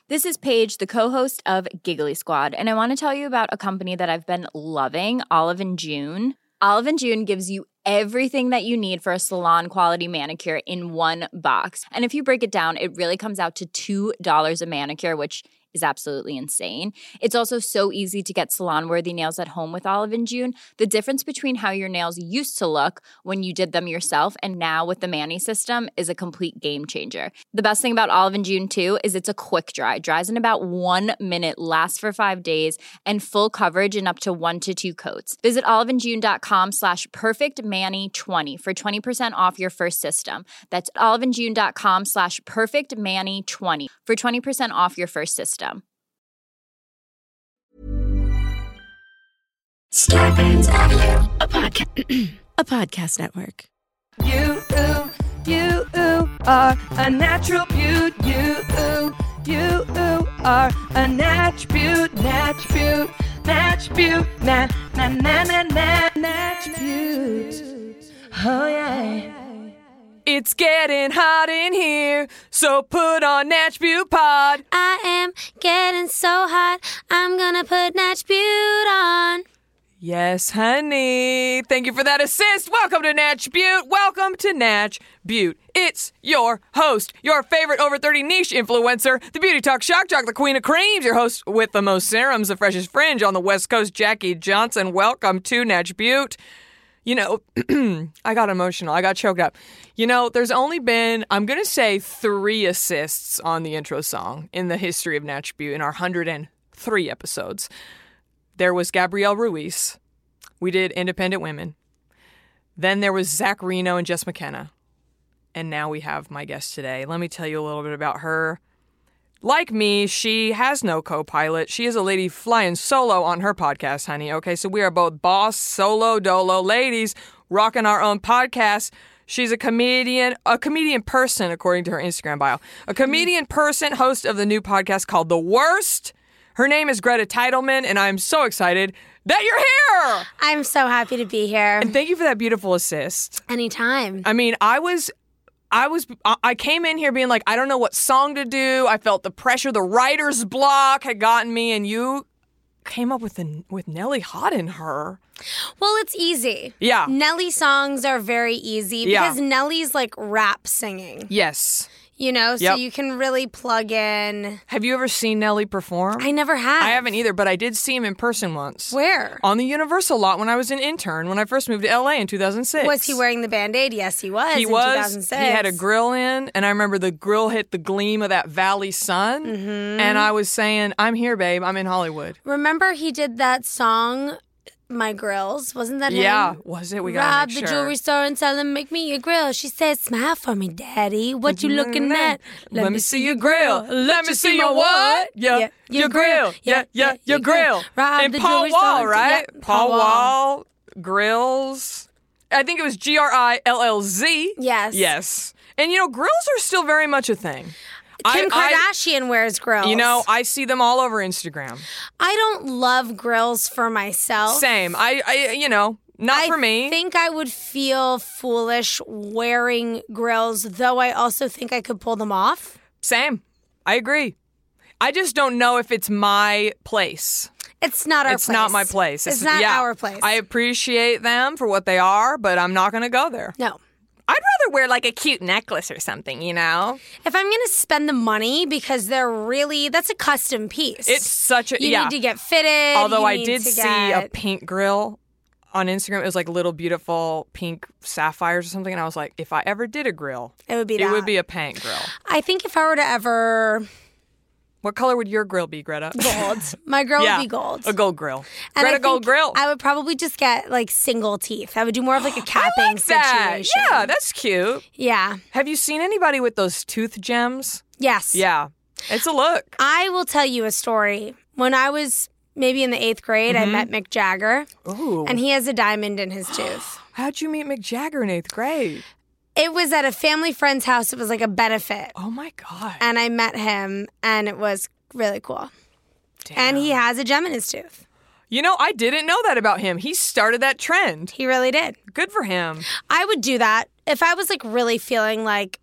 This is Paige, the co-host of Giggly Squad, and I want to tell you about a company that I've been loving, Olive & June. Olive & June gives you everything that you need for a salon-quality manicure in one box. And if you break it down, it really comes out to $2 a manicure, which is absolutely insane. It's also so easy to get salon-worthy nails at home with Olive & June. The difference between how your nails used to look when you did them yourself and now with the Mani system is a complete game changer. The best thing about Olive & June, too, is it's a quick dry. Dries in about 1 minute, lasts for 5 days, and full coverage in up to 1 to 2 coats. Visit oliveandjune.com/perfectmani20 for 20% off your first system. That's oliveandjune.com/perfectmani20 for 20% off your first system. Starburns Audio, a podcast network. You are a natural beaut. You are a natch beaut, natch beaut, natch beaut, natch beaut. Oh yeah. It's getting hot in here, so put on Natch Beaut Pod. I am getting so hot, I'm gonna put Natch Beaut on. Yes, honey. Thank you for that assist. Welcome to Natch Beaut. Welcome to Natch Beaut. It's your host, your favorite over 30 niche influencer, the Beauty Talk Shock Jock, the Queen of Creams, your host with the most serums, the freshest fringe on the West Coast, Jackie Johnson. Welcome to Natch Beaut. You know, I got emotional. I got choked up. You know, there's only been, I'm going to say, 3 assists on the intro song in the history of Natch Beaut in our 103 episodes. There was Gabrielle Ruiz. We did Independent Women. Then there was Zach Reno and Jess McKenna. And now we have my guest today. Let me tell you a little bit about her. Like me, she has no co-pilot. She is a lady flying solo on her podcast, honey. Okay, so we are both boss, solo, dolo ladies rocking our own podcast. She's a comedian person, according to her Instagram bio. A comedian person, host of the new podcast called The Worst. Her name is Greta Titelman, and I'm so excited that you're here! I'm so happy to be here. And thank you for that beautiful assist. Anytime. I mean, I came in here being like, I don't know what song to do. I felt the pressure. The writer's block had gotten me, and you came up with Nelly Hot in Her. Well, it's easy. Yeah. Nelly songs are very easy because Nelly's like rap singing. Yes. You know, so you can really plug in. Have you ever seen Nelly perform? I never have. I haven't either, but I did see him in person once. Where? On the Universal lot when I was an intern, when I first moved to LA in 2006. Was he wearing the Band-Aid? Yes, he was. He was. 2006. He had a grill in, and I remember the grill hit the gleam of that valley sun, and I was saying, I'm here, babe. I'm in Hollywood. Remember he did that song, My Grills? Wasn't that him? Yeah, was it? We gotta Rob make the sure. jewelry store and tell him, make me a grill. She said, smile for me, daddy. What you looking at? Let me see your grill. Let me see your what? Yeah, your grill. Yeah, your grill. Rob and the Paul jewelry Wall, store. right? Yeah, Paul Wall, grills. I think it was GRILLZ. Yes. Yes. And you know, grills are still very much a thing. Kim Kardashian wears grills. You know, I see them all over Instagram. I don't love grills for myself. Same. I you know, not for me. I think I would feel foolish wearing grills, though I also think I could pull them off. Same. I agree. I just don't know if it's my place. It's not our place. It's not my place. It's not our place. I appreciate them for what they are, but I'm not going to go there. No. I'd rather wear like a cute necklace or something, you know? If I'm going to spend the money because that's a custom piece. It's such a, You need to get fitted. Although I did see a pink grill on Instagram. It was like little beautiful pink sapphires or something. And I was like, if I ever did a grill, it would be a pink grill. I think if I were to ever... What color would your grill be, Greta? Gold. My grill would be gold. A gold grill. And Greta Gold Grill. I would probably just get like single teeth. I would do more of like a capping situation. Yeah, that's cute. Yeah. Have you seen anybody with those tooth gems? Yes. Yeah. It's a look. I will tell you a story. When I was maybe in the 8th grade, I met Mick Jagger. Ooh. And he has a diamond in his tooth. How'd you meet Mick Jagger in 8th grade? It was at a family friend's house. It was like a benefit. Oh, my God. And I met him, and it was really cool. Damn. And he has a gem in his tooth. You know, I didn't know that about him. He started that trend. He really did. Good for him. I would do that. If I was like really feeling like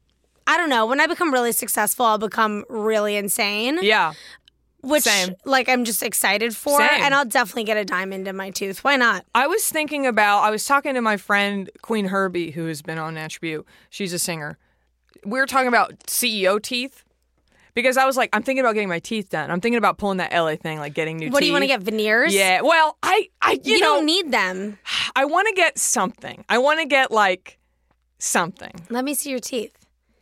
I don't know. When I become really successful, I'll become really insane. Yeah. Which, Same. like, I'm just excited for. Same. And I'll definitely get a diamond in my tooth. Why not? I was talking to my friend Queen Herbie, who has been on Natch Beaut. She's a singer. We were talking about CEO teeth. Because I was like, I'm thinking about getting my teeth done. I'm thinking about pulling that LA thing, like getting new teeth. What do you want to get, veneers? Yeah. Well, you know, don't need them. I want to get something. I want to get like something. Let me see your teeth.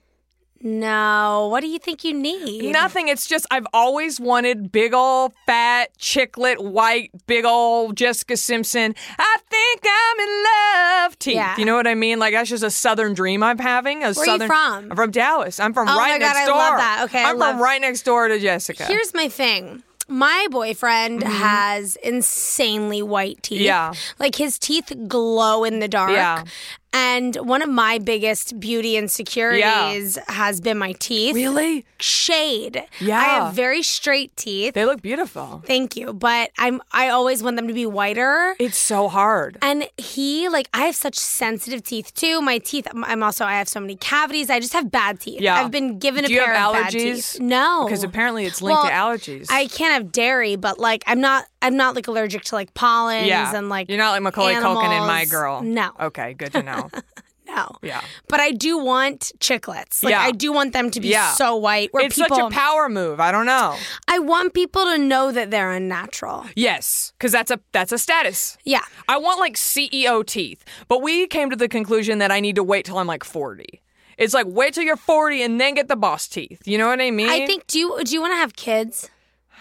No. What do you think you need? Nothing. It's just I've always wanted big old fat chicklet white big old Jessica Simpson. I think I'm in love teeth. Yeah. You know what I mean? Like that's just a southern dream I'm having. Where are you from? I'm from Dallas. I'm from Oh right my God, next I door. love that. Okay, I'm from right next door to Jessica. Here's my thing. My boyfriend has insanely white teeth. Yeah. Like his teeth glow in the dark. Yeah. And one of my biggest beauty insecurities has been my teeth. Really? Shade. Yeah. I have very straight teeth. They look beautiful. Thank you. But I always want them to be whiter. It's so hard. And I have such sensitive teeth too. My teeth, I have so many cavities. I just have bad teeth. Yeah. I've been given Do a you pair have of bad allergies? teeth. No. Because apparently it's linked to allergies. I can't have dairy, but like I'm not like allergic to like pollens and like you're not like Macaulay Culkin and My animals. Girl. No. Okay, good to know. No. Yeah. But I do want chiclets. Like Yeah. I do want them to be Yeah. so white. Where It's such a power move. I don't know. I want people to know that they're unnatural. Yes, because that's a status. Yeah. I want like CEO teeth, but we came to the conclusion that I need to wait till I'm like 40. It's like wait till you're 40 and then get the boss teeth. You know what I mean? I think do you want to have kids?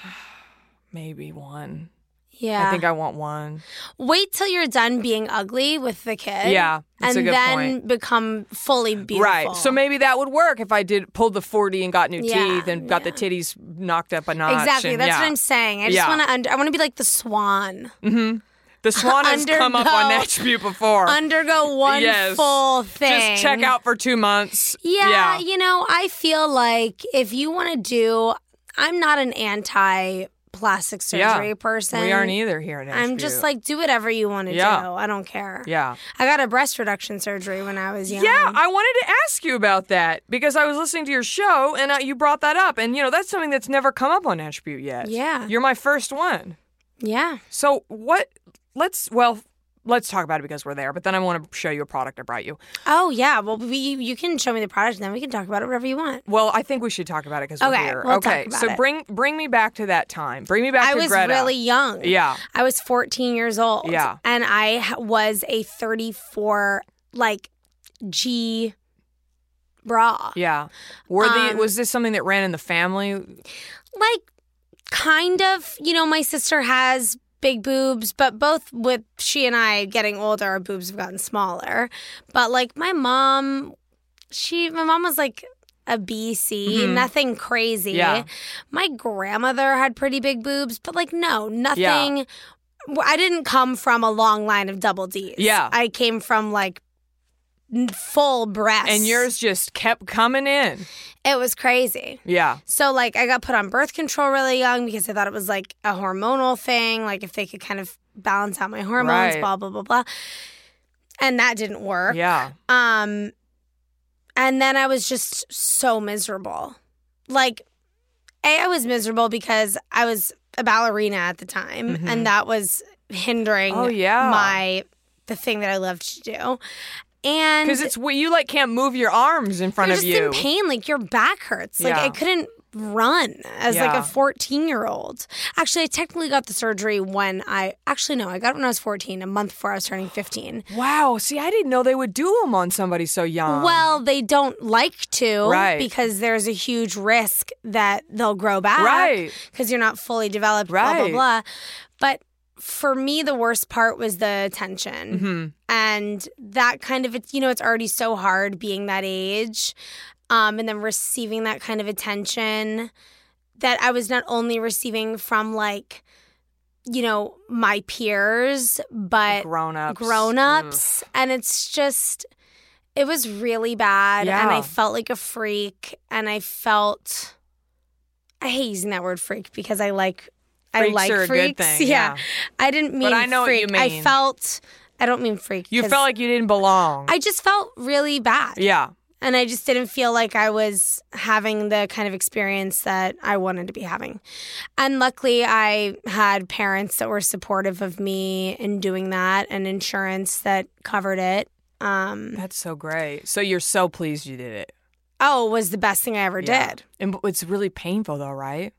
Maybe one. Yeah. I think I want one. Wait till you're done being ugly with the kid. Yeah, that's a and good then point. become fully beautiful. Right. So maybe that would work if I pulled the 40 and got new Yeah, teeth and got the titties knocked up a notch. Exactly. and- That's yeah. what I'm saying. I just Yeah. want to I want to be like the swan. The swan has come up on Undergo- Natch Beaut before. Undergo one Yes. full thing. Just check out for 2 months. Yeah, you know, I feel like if you want to do, I'm not an anti-plastic surgery person. We aren't either here at Natch I'm Beaut. just like, do whatever you want to Yeah. do. I don't care. Yeah. I got a breast reduction surgery when I was young. Yeah, I wanted to ask you about that because I was listening to your show and you brought that up. And, you know, that's something that's never come up on Natch Beaut yet. Yeah. You're my first one. Yeah. So let's talk about it because we're there, but then I want to show you a product I brought you. Oh, yeah. Well, you can show me the product and then we can talk about it whatever you want. Well, I think we should talk about it because we're Okay, here. we'll talk about so it. bring me back to that time. Bring me back I to was Greta. really young. Yeah. I was 14 years old. Yeah. And I was a 34, like, G bra. Yeah. Was this something that ran in the family? Like, kind of. You know, my sister has big boobs, but both with she and I getting older, our boobs have gotten smaller. But, like, my mom was like a BC, nothing crazy. Yeah. My grandmother had pretty big boobs, but, like, no, nothing. Yeah. I didn't come from a long line of double Ds. Yeah. I came from, like, full breasts. And yours just kept coming in. It was crazy. Yeah. So, like, I got put on birth control really young because I thought it was, like, a hormonal thing. Like, if they could kind of balance out my hormones, Right. blah, blah, blah, blah. And that didn't work. Yeah. And then I was just so miserable. Like, I was miserable because I was a ballerina at the time. And that was hindering Oh, yeah. the thing that I loved to do. And Because you like can't move your arms in front you're of just you. in pain. Like, your back hurts. Like, Yeah. I couldn't run as like Yeah. a 14-year-old. Actually, I technically got the surgery when I got it when I was 14, a month before I was turning 15. Wow. See, I didn't know they would do them on somebody so young. Well, they don't like to, Right. because there's a huge risk that they'll grow back, Right. Because you're not fully developed, blah, blah, Right. blah. But for me, the worst part was the tension. Mm-hmm. And that kind of, it's already so hard being that age. And then receiving that kind of attention that I was not only receiving from, like, my peers, but grown-ups. And it's just, it was really bad. Yeah. And I felt like a freak. And I hate using that word freak because I like Freaks are a good freaks. thing, yeah. I didn't mean But I know what freak. you mean. I don't mean freak. You 'cause felt like you didn't belong. I just felt really bad. yeah. And I just didn't feel like I was having the kind of experience that I wanted to be having. And luckily, I had parents that were supportive of me in doing that and insurance that covered it. That's so great. So you're so pleased you did it. Oh, it was the best thing I ever did. And it's really painful though, right?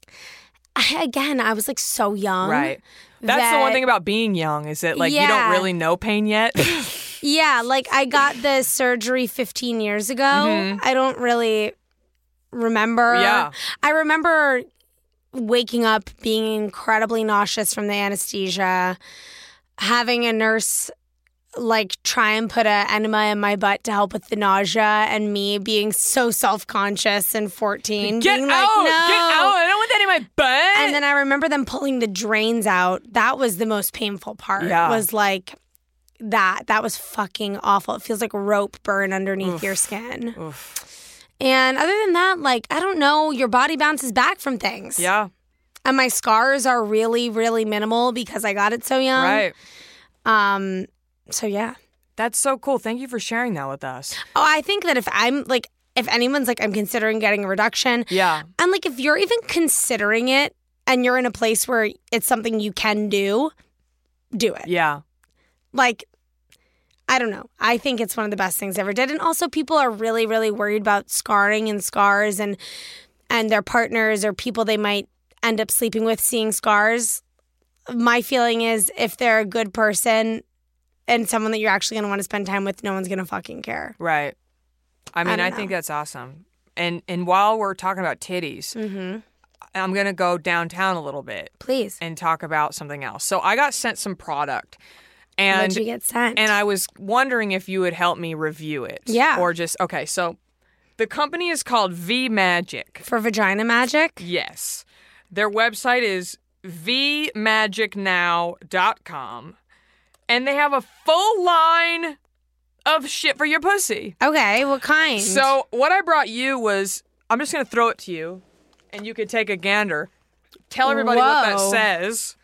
I was like so young. Right. That's the one thing about being young is that like you don't really know pain yet. Yeah, like I got the surgery 15 years ago. I don't really remember. Yeah. I remember waking up being incredibly nauseous from the anesthesia, having a nurse like try and put an enema in my butt to help with the nausea, and me being so self-conscious and 14. Get being out! Like, no. Get out! I don't want that in my butt! And then I remember them pulling the drains out. That was the most painful part. Yeah. Was like that. That was fucking awful. It feels like rope burn underneath your skin. Oof. And other than that, like, I don't know, your body bounces back from things. Yeah. And my scars are really, really minimal because I got it so young. Right. So yeah. That's so cool. Thank you for sharing that with us. Oh, I think that if anyone's like, I'm considering getting a reduction. Yeah. And like, if you're even considering it and you're in a place where it's something you can do it. Yeah. Like, I don't know. I think it's one of the best things I ever did. And also people are really, really worried about scarring and scars and their partners or people they might end up sleeping with seeing scars. My feeling is if they're a good person and someone that you're actually going to want to spend time with, no one's going to fucking care. Right. I mean, I think that's awesome. And while we're talking about titties, I'm going to go downtown a little bit. Please. And talk about something else. So I got sent some product. And what did you get sent? And I was wondering if you would help me review it. Yeah. Or just, okay, so the company is called V-Magic. For vagina magic? Yes. Their website is vmagicnow.com. And they have a full line of shit for your pussy. Okay, what kind? So what I brought you was, I'm just going to throw it to you, and you could take a gander. Tell everybody what that says.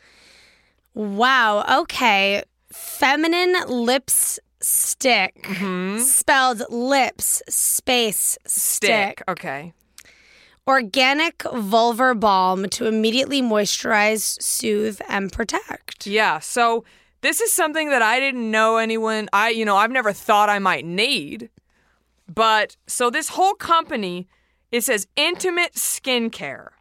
Wow, okay. Feminine lips stick. Spelled lips, space, stick. Okay. Organic vulvar balm to immediately moisturize, soothe, and protect. Yeah, so this is something that I didn't know I've never thought I might need. But, so this whole company, it says intimate skincare.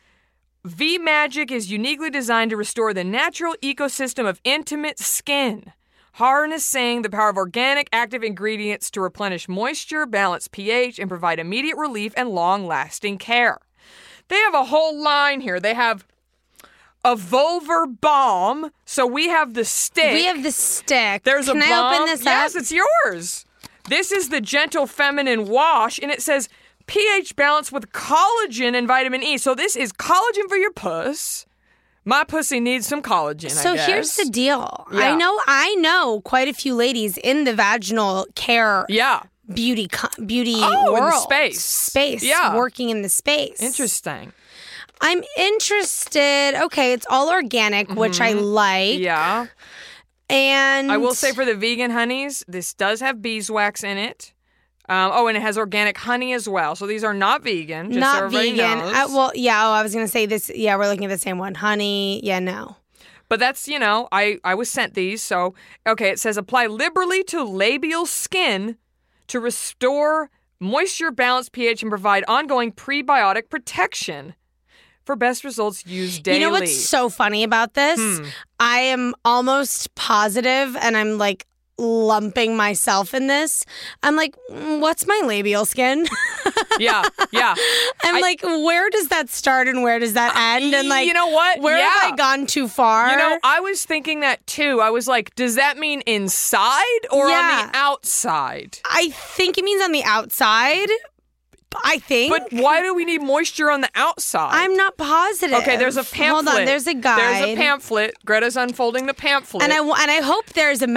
V-Magic is uniquely designed to restore the natural ecosystem of intimate skin, harnessing the power of organic active ingredients to replenish moisture, balance pH, and provide immediate relief and long-lasting care. They have a whole line here. They have a vulvar balm. So we have the stick. We have the stick. There's Can a balm. I open this up? Yes, it's yours. This is the gentle feminine wash, and it says pH balance with collagen and vitamin E. So this is collagen for your puss. My pussy needs some collagen, So I guess. here's the deal. Yeah. I know quite a few ladies in the vaginal care beauty world. in the space. Yeah. Working in the space. Interesting. I'm interested. Okay, it's all organic, which I like. Yeah. And I will say for the vegan honeys, this does have beeswax in it. And it has organic honey as well. So these are not vegan. Just so not everybody vegan. knows. I was going to say this. Yeah, we're looking at the same one. Honey. Yeah, no. But that's, I was sent these. So, okay, it says apply liberally to labial skin to restore moisture, balance pH, and provide ongoing prebiotic protection. For best results, use daily. You know what's so funny about this? I am almost positive, and I'm like lumping myself in this. I'm like, what's my labial skin? Yeah. I'm like, where does that start and where does that end? And like, you know what? Where have I gone too far? I was thinking that too. I was like, does that mean inside or on the outside? I think it means on the outside. I think. But why do we need moisture on the outside? I'm not positive. Okay, there's a pamphlet. Hold on, there's a guide. There's a pamphlet. Greta's unfolding the pamphlet. And I hope there's a map.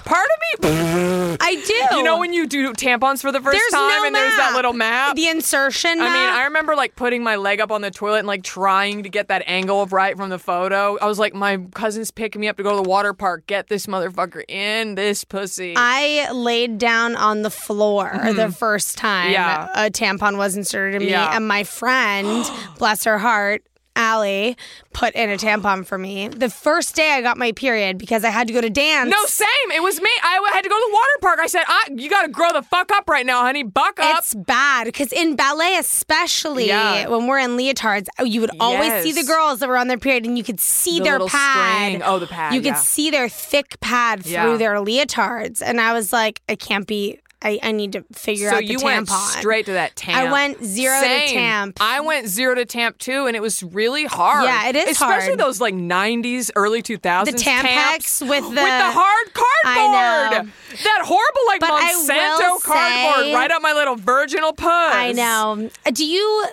Part of me, I do. you know when you do tampons for the first There's time no and there's that map. little map? The insertion map. I mean, I remember like putting my leg up on the toilet and like trying to get that angle right from the photo. I was like, my cousin's picking me up to go to the water park. Get this motherfucker in this pussy. I laid down on the floor the first time Yeah. a tampon was inserted in me, Yeah. and my friend, bless her heart, Allie, put in a tampon for me. The first day I got my period because I had to go to dance. No, same. It was me. I had to go to the water park. I said, you got to grow the fuck up right now, honey. Buck up. It's bad because in ballet, especially Yeah. when we're in leotards, you would always Yes. see the girls that were on their period, and you could see The their little pad. string. Oh, the pad, You yeah. could see their thick pad Yeah. through their leotards, and I was like, I can't be. I need to figure So out the you tampon. went straight to that tamp. I went 0 Same. to tamp. I went 0 to tamp too, and it was really hard. Yeah, it is Especially hard. those like 90s, early 2000s The Tampex tamps with the hard cardboard. I know. That horrible like But I Monsanto will cardboard say- right up my little virginal puss. I know. Do you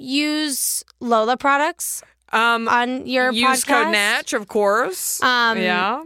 use Lola products on your Use podcast? code Natch, of course. Yeah.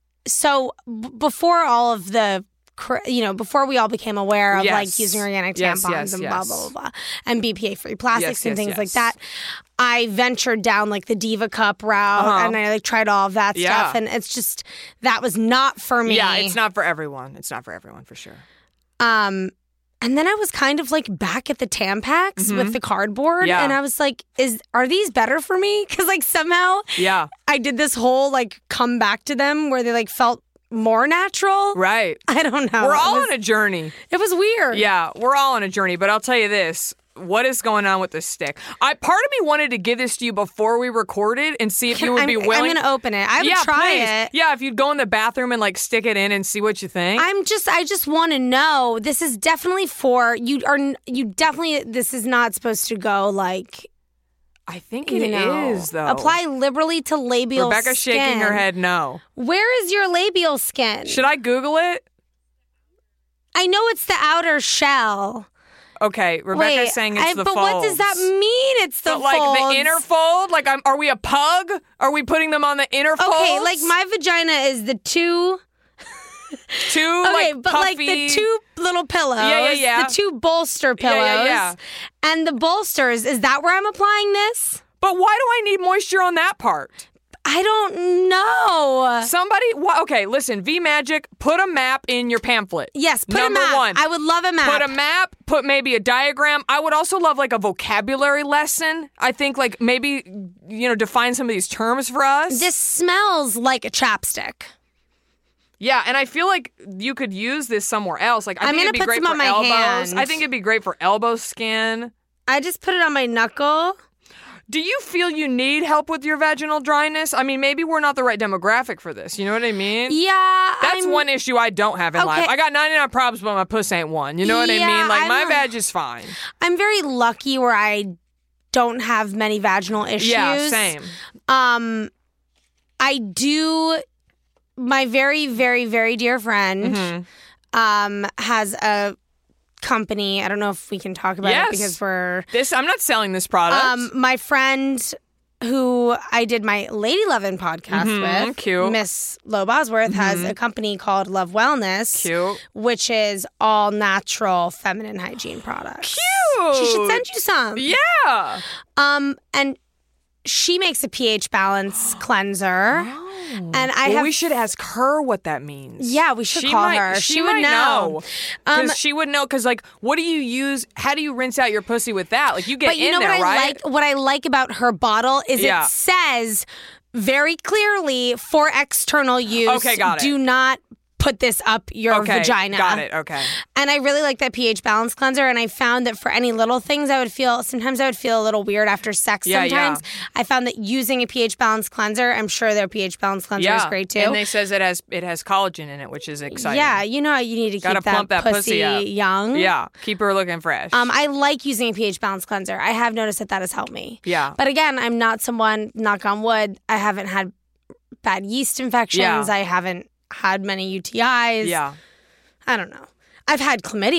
So before all of the, before we all became aware of Yes. like using organic tampons Yes, and yes. blah, blah, blah, blah, and BPA-free plastics Yes, and yes, things yes. like that, I ventured down like the Diva Cup route and I like tried all of that Yeah. stuff. And it's just, that was not for me. Yeah, it's not for everyone. It's not for everyone for sure. And then I was kind of like back at the Tampax with the cardboard. Mm-hmm. Yeah. And I was like, are these better for me? Because like somehow Yeah. I did this whole like come back to them where they like felt more natural. Right. I don't know. We're all it was, on a journey. it was weird. Yeah, we're all on a journey, but I'll tell you this. What is going on with this stick? Part of me wanted to give this to you before we recorded and see if you would be willing. I'm going to open it. I would try please. it. Yeah, if you'd go in the bathroom and like stick it in and see what you think. I just want to know. This is definitely this is not supposed to go like, I think it is though. Apply liberally to labial Rebecca's skin. shaking her head no. Where is your labial skin? Should I Google it? I know it's the outer shell. Okay, Rebecca's saying it's the but folds. what does that mean? It's the But like folds. the inner fold? Like are we a pug? Are we putting them on the inner folds? Okay, like my vagina is the two. two Okay, like but puffy. like the two little pillows. Yeah. The two bolster pillows. Yeah. And the bolsters, is that where I'm applying this? But why do I need moisture on that part? I don't know. Okay, listen, V-Magic, put a map in your pamphlet. Yes, put Number a map. one. I would love a map. Put a map, put maybe a diagram. I would also love like a vocabulary lesson. I think like maybe, define some of these terms for us. This smells like a chapstick. Yeah, and I feel like you could use this somewhere else. Like I I'm think gonna it'd be put great some for on my elbows. hand. I think it'd be great for elbow skin. I just put it on my knuckle. Do you feel you need help with your vaginal dryness? I mean, maybe we're not the right demographic for this. You know what I mean? Yeah. That's one issue I don't have in life. I got 99 problems, but my puss ain't one. You know what I Yeah, mean? Like, my I'm- vag is fine. I'm very lucky where I don't have many vaginal issues. Yeah, same. I do. My very, very, very dear friend Mm-hmm. has a company. I don't know if we can talk about Yes. it because we're I'm not selling this product. my friend who I did my Lady Lovin' podcast with, cute. Miss Lo Bosworth, has a company called Love Wellness, Cute. which is all natural feminine hygiene products. Cute. She should send you some. Yeah. And she makes a pH balance cleanser. And We should ask her what that means. Yeah, we should call her. She would might know. Because she would know. Because, like, what do you use? How do you rinse out your pussy with that? Like, you get But you in know there, what right? What I like about her bottle is Yeah. it says very clearly for external use. Okay, got it. Do not put this up your Okay, vagina. got it. Okay. And I really like that pH balance cleanser. And I found that for any little things, sometimes I would feel a little weird after sex. Yeah, sometimes I found that using a pH balance cleanser, I'm sure their pH balance cleanser is great too. And they says it has collagen in it, which is exciting. Yeah, you know how you need to Gotta keep that plump that pussy up. young. Yeah. Keep her looking fresh. I like using a pH balance cleanser. I have noticed that has helped me. Yeah. But again, I'm not someone, knock on wood, I haven't had bad yeast infections. Yeah. I haven't had many UTIs. Yeah. I don't know. I've had chlamydia.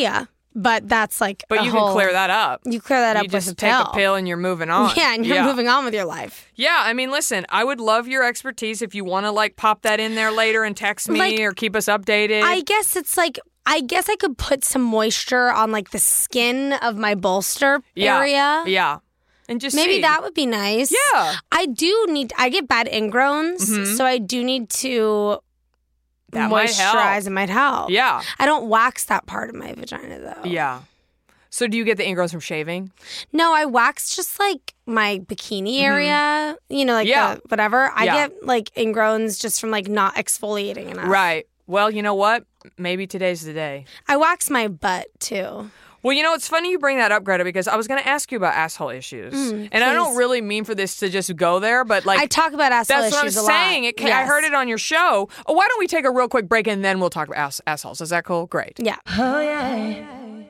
But that's like But you can clear that up. You clear that up with a pill. You just take a pill and you're moving on. Yeah, and you're moving on with your life. Yeah, I mean, listen, I would love your expertise if you want to like pop that in there later and text me or keep us updated. I guess it's like, I guess I could put some moisture on like the skin of my bolster area. Yeah. And just maybe see. that would be nice. Yeah. I get bad ingrowns, so I do need to that might help. Moisturize. It might help. Yeah. I don't wax that part of my vagina though. Yeah. So do you get the ingrowns from shaving? No, I wax just like my bikini area, you know, like the whatever. I get like ingrowns just from like not exfoliating enough. Right. Well, you know what? Maybe today's the day. I wax my butt too. Well, you know, it's funny you bring that up, Greta, because I was going to ask you about asshole issues. And I don't really mean for this to just go there, but like... I talk about asshole issues a lot. That's what I'm saying. I heard it on your show. Oh, why don't we take a real quick break and then we'll talk about assholes. Is that cool? Great. Yeah. Oh, yeah.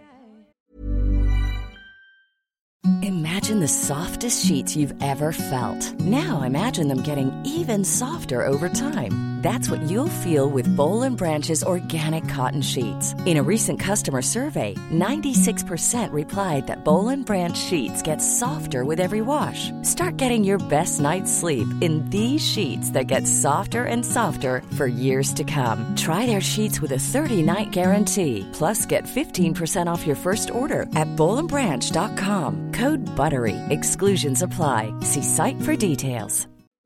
Imagine the softest sheets you've ever felt. Now imagine them getting even softer over time. That's what you'll feel with Boll & Branch's organic cotton sheets. In a recent customer survey, 96% replied that Boll & Branch sheets get softer with every wash. Start getting your best night's sleep in these sheets that get softer and softer for years to come. Try their sheets with a 30-night guarantee. Plus, get 15% off your first order at bollandbranch.com. Code BUTTERY. Exclusions apply. See site for details.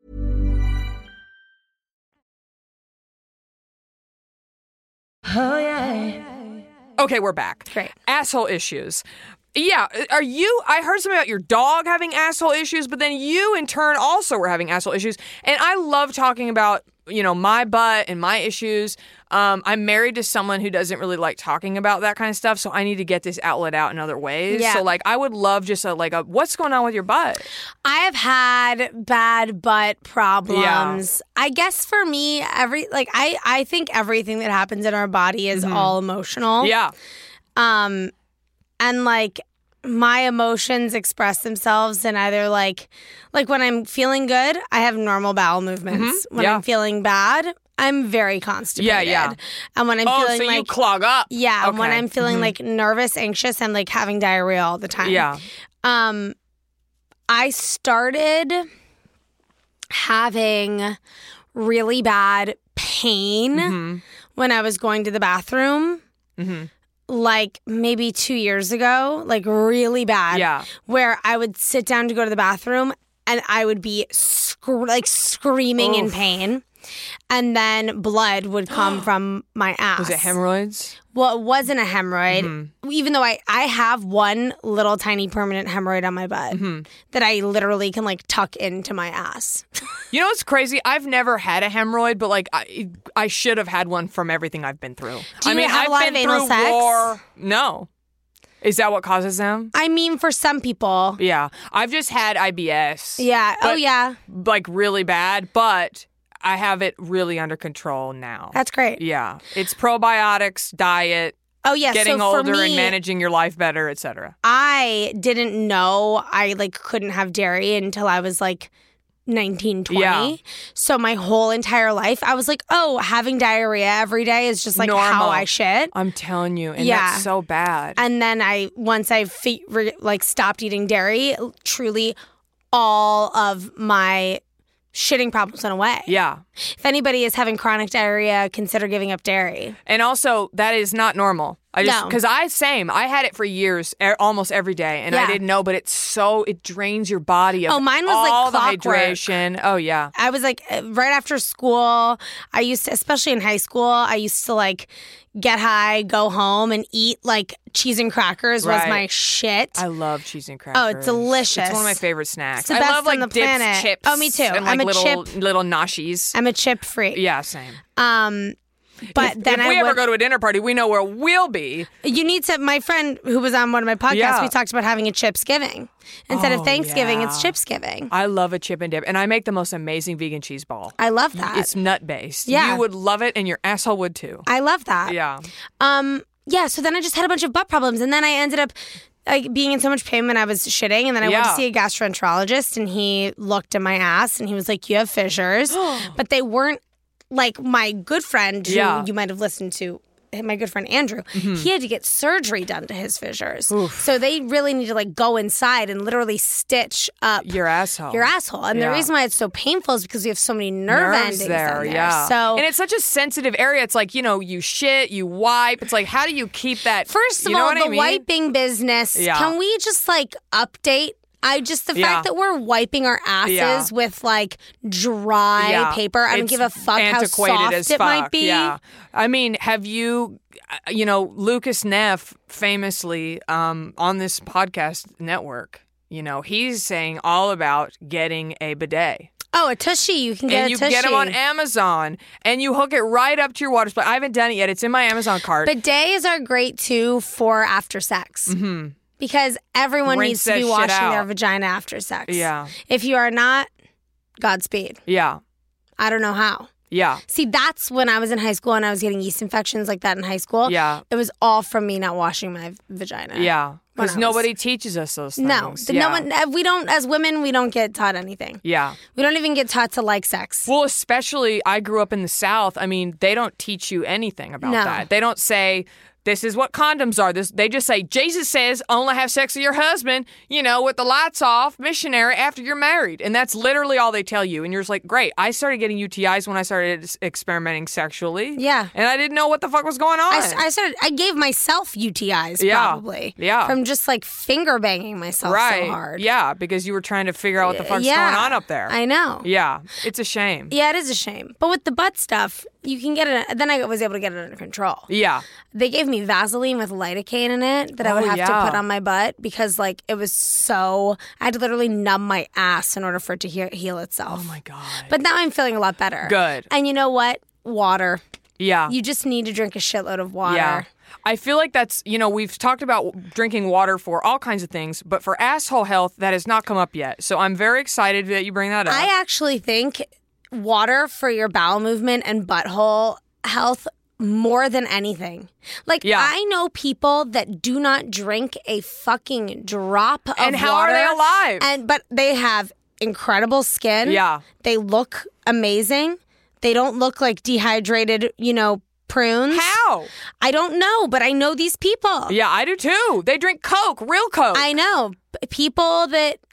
Oh, yeah. Okay, we're back. Great. Asshole issues. Yeah, I heard something about your dog having asshole issues, but then you in turn also were having asshole issues. And I love talking about, you know, my butt and my issues. I'm married to someone who doesn't really like talking about that kind of stuff, so I need to get this outlet out in other ways. Yeah. So, like, I would love just a what's going on with your butt? I have had bad butt problems. Yeah. I guess for me, I think everything that happens in our body is all emotional. Yeah. And like my emotions express themselves in either like when I'm feeling good, I have normal bowel movements. When I'm feeling bad, I'm very constipated. Yeah. And when I'm feeling so like you clog up. Yeah. Okay. And when I'm feeling like nervous, anxious, I'm like having diarrhea all the time. Yeah. I started having really bad pain when I was going to the bathroom. Like maybe 2 years ago, like really bad. Yeah. Where I would sit down to go to the bathroom and I would be screaming in pain. And then blood would come from my ass. Was it hemorrhoids? Well, it wasn't a hemorrhoid. Even though I have one little tiny permanent hemorrhoid on my butt that I literally can like tuck into my ass. You know what's crazy? I've never had a hemorrhoid, but like I should have had one from everything I've been through. Do you have a lot of anal sex? War. No. Is that what causes them? I mean, for some people. Yeah. I've just had IBS. Yeah. Oh, yeah. Like really bad, but I have it really under control now. That's great. Yeah. It's probiotics, diet. Oh, yeah. Getting so older for me, and managing your life better, etc. I didn't know I like couldn't have dairy until I was like 19, 20. Yeah. So my whole entire life, I was like, oh, having diarrhea every day is just like normal. how I shit. I'm telling you. And Yeah. that's so bad. And then once I stopped eating dairy, truly all of my shitting problems went away. Yeah. If anybody is having chronic diarrhea, consider giving up dairy. And also, that is not normal. No. Because I had it for years, almost every day, and I didn't know, but it drains your body of mine was all like the clockwork. hydration. Oh, yeah. I was like, right after school, I used to, especially in high school, I used to like get high, go home, and eat like cheese and crackers was my shit. I love cheese and crackers. Oh, it's delicious. It's one of my favorite snacks. It's the I best love like on the dips, planet. chips. Oh, me too. And like I'm a little chip. little noshies. I'm a chip freak. Yeah, same. But then if we ever go to a dinner party, we know where we'll be. You need to. My friend who was on one of my podcasts, we talked about having a Chipsgiving instead of Thanksgiving. Yeah. It's Chipsgiving. I love a chip and dip, and I make the most amazing vegan cheese ball. I love that. It's nut based. Yeah. You would love it, and your asshole would too. I love that. Yeah. Yeah. So then I just had a bunch of butt problems, and then I ended up like being in so much pain when I was shitting, and then I went to see a gastroenterologist, and he looked at my ass, and he was like, "You have fissures," but they weren't like my good friend who you might have listened to my good friend Andrew, he had to get surgery done to his fissures. So they really need to like go inside and literally stitch up Your asshole. And the reason why it's so painful is because we have so many nerves endings there. Yeah. So, and it's such a sensitive area. It's like, you shit, you wipe. It's like, how do you keep that? First of all, the wiping business, can we just like update? The fact that we're wiping our asses with like dry paper, I don't give a fuck how soft it might be. Yeah. I mean, have you, Lucas Neff famously on this podcast network, he's saying all about getting a bidet. Oh, a tushy. You can get and a tushy. And you get them on Amazon, and you hook it right up to your water supply. I haven't done it yet. It's in my Amazon cart. Bidets are great, too, for after sex. Mm-hmm. Because everyone needs to be washing their vagina after sex. Yeah. If you are not, Godspeed. Yeah. I don't know how. Yeah. See, that's when I was in high school and I was getting yeast infections like that in high school. Yeah. It was all from me not washing my vagina. Yeah. Because nobody teaches us those things. No one. We don't. As women, we don't get taught anything. Yeah. We don't even get taught to like sex. Well, especially I grew up in the South. I mean, they don't teach you anything about that. They don't say, this is what condoms are. They just say, Jesus says only have sex with your husband, with the lights off, missionary, after you're married. And that's literally all they tell you. And you're just like, great. I started getting UTIs when I started experimenting sexually. Yeah. And I didn't know what the fuck was going on. I gave myself UTIs probably. Yeah. From just like finger banging myself so hard. Yeah, because you were trying to figure out what the fuck's going on up there. I know. Yeah. It's a shame. Yeah, it is a shame. But with the butt stuff, you can get it. Then I was able to get it under control. Yeah. They gave me Vaseline with lidocaine in it that I would have to put on my butt because it was I had to literally numb my ass in order for it to heal itself. Oh my God. But now I'm feeling a lot better. Good. And you know what? Water. Yeah. You just need to drink a shitload of water. Yeah. I feel like that's, we've talked about drinking water for all kinds of things, but for asshole health, that has not come up yet. So I'm very excited that you bring that up. I actually think water for your bowel movement and butthole health more than anything. I know people that do not drink a fucking drop of water. And how are they alive? But they have incredible skin. Yeah. They look amazing. They don't look like dehydrated, prunes. How? I don't know, but I know these people. Yeah, I do too. They drink Coke, real Coke. I know. People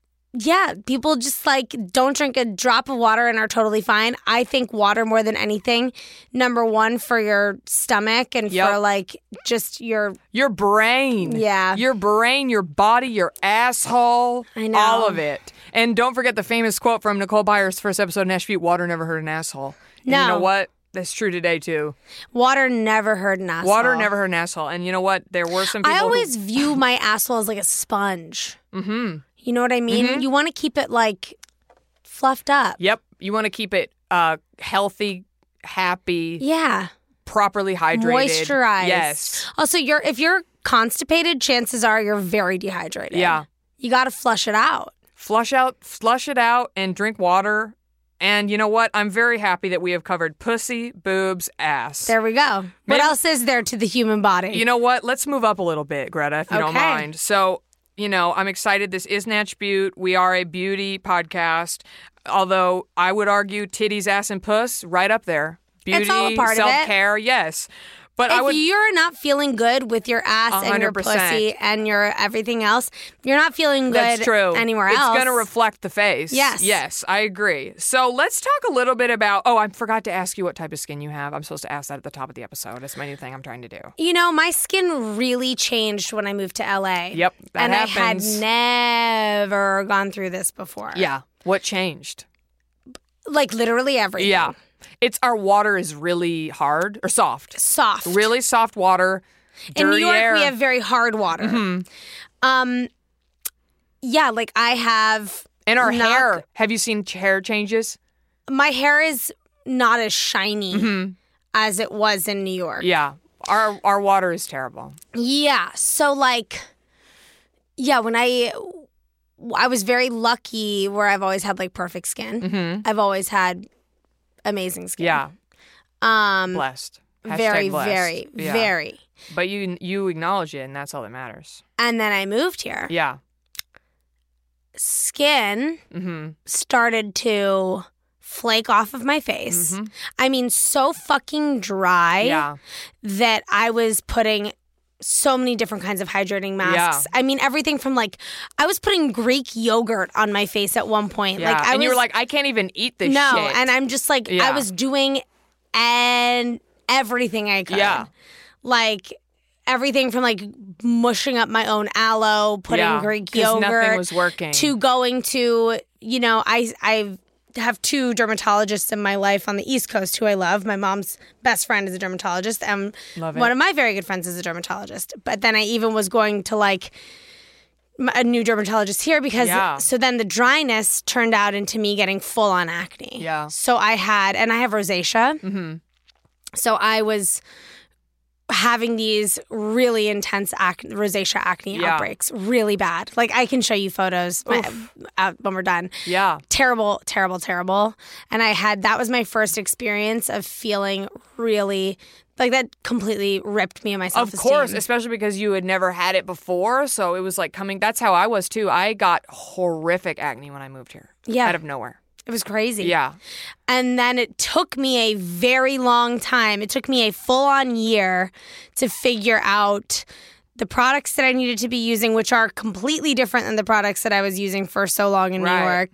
just don't drink a drop of water and are totally fine. I think water more than anything. Number one for your stomach and for just your brain. Yeah. Your brain, your body, your asshole. I know. All of it. And don't forget the famous quote from Nicole Byers' first episode of Nash Butte, water never hurt an asshole. And you know what? That's true today, too. Water never hurt an asshole. Water never hurt an asshole. And you know what? There were some people I always view my asshole as like a sponge. Mm-hmm. You know what I mean? Mm-hmm. You want to keep it fluffed up. Yep. You want to keep it healthy, happy. Yeah. Properly hydrated. Moisturized. Yes. Also, if you're constipated, chances are you're very dehydrated. Yeah. You got to flush it out. Flush it out and drink water. And you know what? I'm very happy that we have covered pussy, boobs, ass. There we go. What else is there to the human body? You know what? Let's move up a little bit, Greta, if you don't mind. So, I'm excited. This is Natch Butte. We are a beauty podcast. Although I would argue titties, ass, and puss right up there. Beauty, it's all a part self-care, of it. Yes. But if you're not feeling good with your ass 100%. And your pussy and your everything else, you're not feeling good That's true. Anywhere else. It's going to reflect the face. Yes. Yes, I agree. So let's talk a little bit about, I forgot to ask you what type of skin you have. I'm supposed to ask that at the top of the episode. That's my new thing I'm trying to do. My skin really changed when I moved to LA. Yep, that happens. I had never gone through this before. Yeah. What changed? Literally everything. Yeah. Our water is really hard or soft. Soft. Really soft water. Dirty in New York, air. we have very hard water. Mm-hmm. Yeah, I have. And our hair. Have you seen hair changes? My hair is not as shiny as it was in New York. Yeah. Our water is terrible. Yeah. So when I was very lucky where I've always had perfect skin. Mm-hmm. I've always had amazing skin. Yeah. Blessed. Very, blessed. very, very. But you acknowledge it, and that's all that matters. And then I moved here. Yeah. Skin started to flake off of my face. I mean, so fucking dry that I was putting so many different kinds of hydrating masks. I mean, everything from like, I was putting Greek yogurt on my face at one point. Yeah. Like, you were like, I can't even eat this shit. No, and I'm just like, I was doing everything I could. Yeah. Like, everything from like mushing up my own aloe, putting Greek yogurt. Nothing was working. To going to, you know, I have 2 dermatologists in my life on the East Coast who I love. My mom's best friend is a dermatologist, and one of my very good friends is a dermatologist. But then I even was going to like a new dermatologist here because so then the dryness turned out into me getting full on acne. Yeah. So I have rosacea. So I was having these really intense rosacea acne outbreaks, really bad. Like, I can show you photos when we're done. Yeah. Terrible, terrible, terrible. And that was my first experience of feeling really, like, that completely ripped me and my self-esteem. Of course, especially because you had never had it before. So it was like that's how I was too. I got horrific acne when I moved here. Yeah. Out of nowhere. It was crazy. Yeah. And then it took me a very long time. It took me a full-on year to figure out the products that I needed to be using, which are completely different than the products that I was using for so long in New York,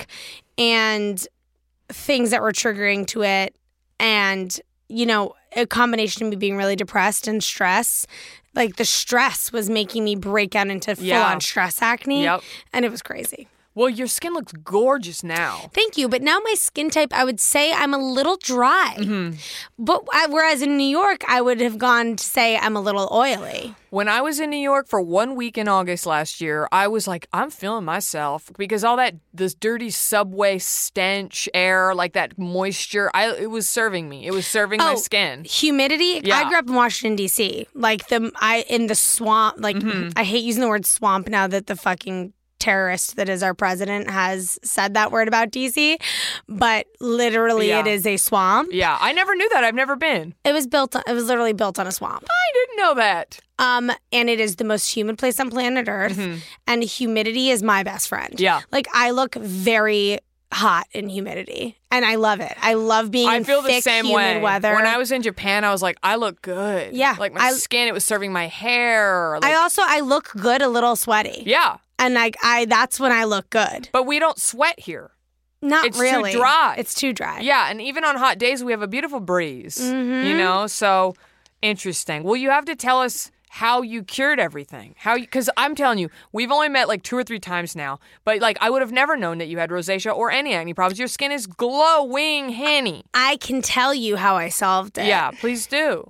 and things that were triggering to it. And, you know, a combination of me being really depressed and stress. Like, the stress was making me break out into full-on stress acne. Yep. And it was crazy. Well, your skin looks gorgeous now. Thank you. But now my skin type, I would say I'm a little dry. But whereas in New York, I would have gone to say I'm a little oily. When I was in New York for 1 week in August last year, I was like, I'm feeling myself because all this dirty subway stench air, like that moisture, it was serving me. It was serving my skin. Humidity. Yeah. I grew up in Washington, D.C. Like in the swamp. Like, I hate using the word swamp now that the fucking terrorist that is our president has said that word about DC, but literally it is a swamp. Yeah, I never knew that. I've never been. It was literally built on a swamp. I didn't know that. And it is the most humid place on planet Earth, and humidity is my best friend. Yeah. Like, I look very hot in humidity, and I love it. I love being in feel thick, the same humid way. weather. When I was in Japan, I was like, I look good. Yeah. Like, my skin, it was serving my hair. Like, I look good, a little sweaty. Yeah. And like that's when I look good. But we don't sweat here. Not really. It's too dry. It's too dry. Yeah, and even on hot days, we have a beautiful breeze. You know, so interesting. Well, you have to tell us how you cured everything. Because I'm telling you, we've only met like 2 or 3 times now, but like I would have never known that you had rosacea or any acne problems. Your skin is glowing, honey. I can tell you how I solved it. Yeah, please do.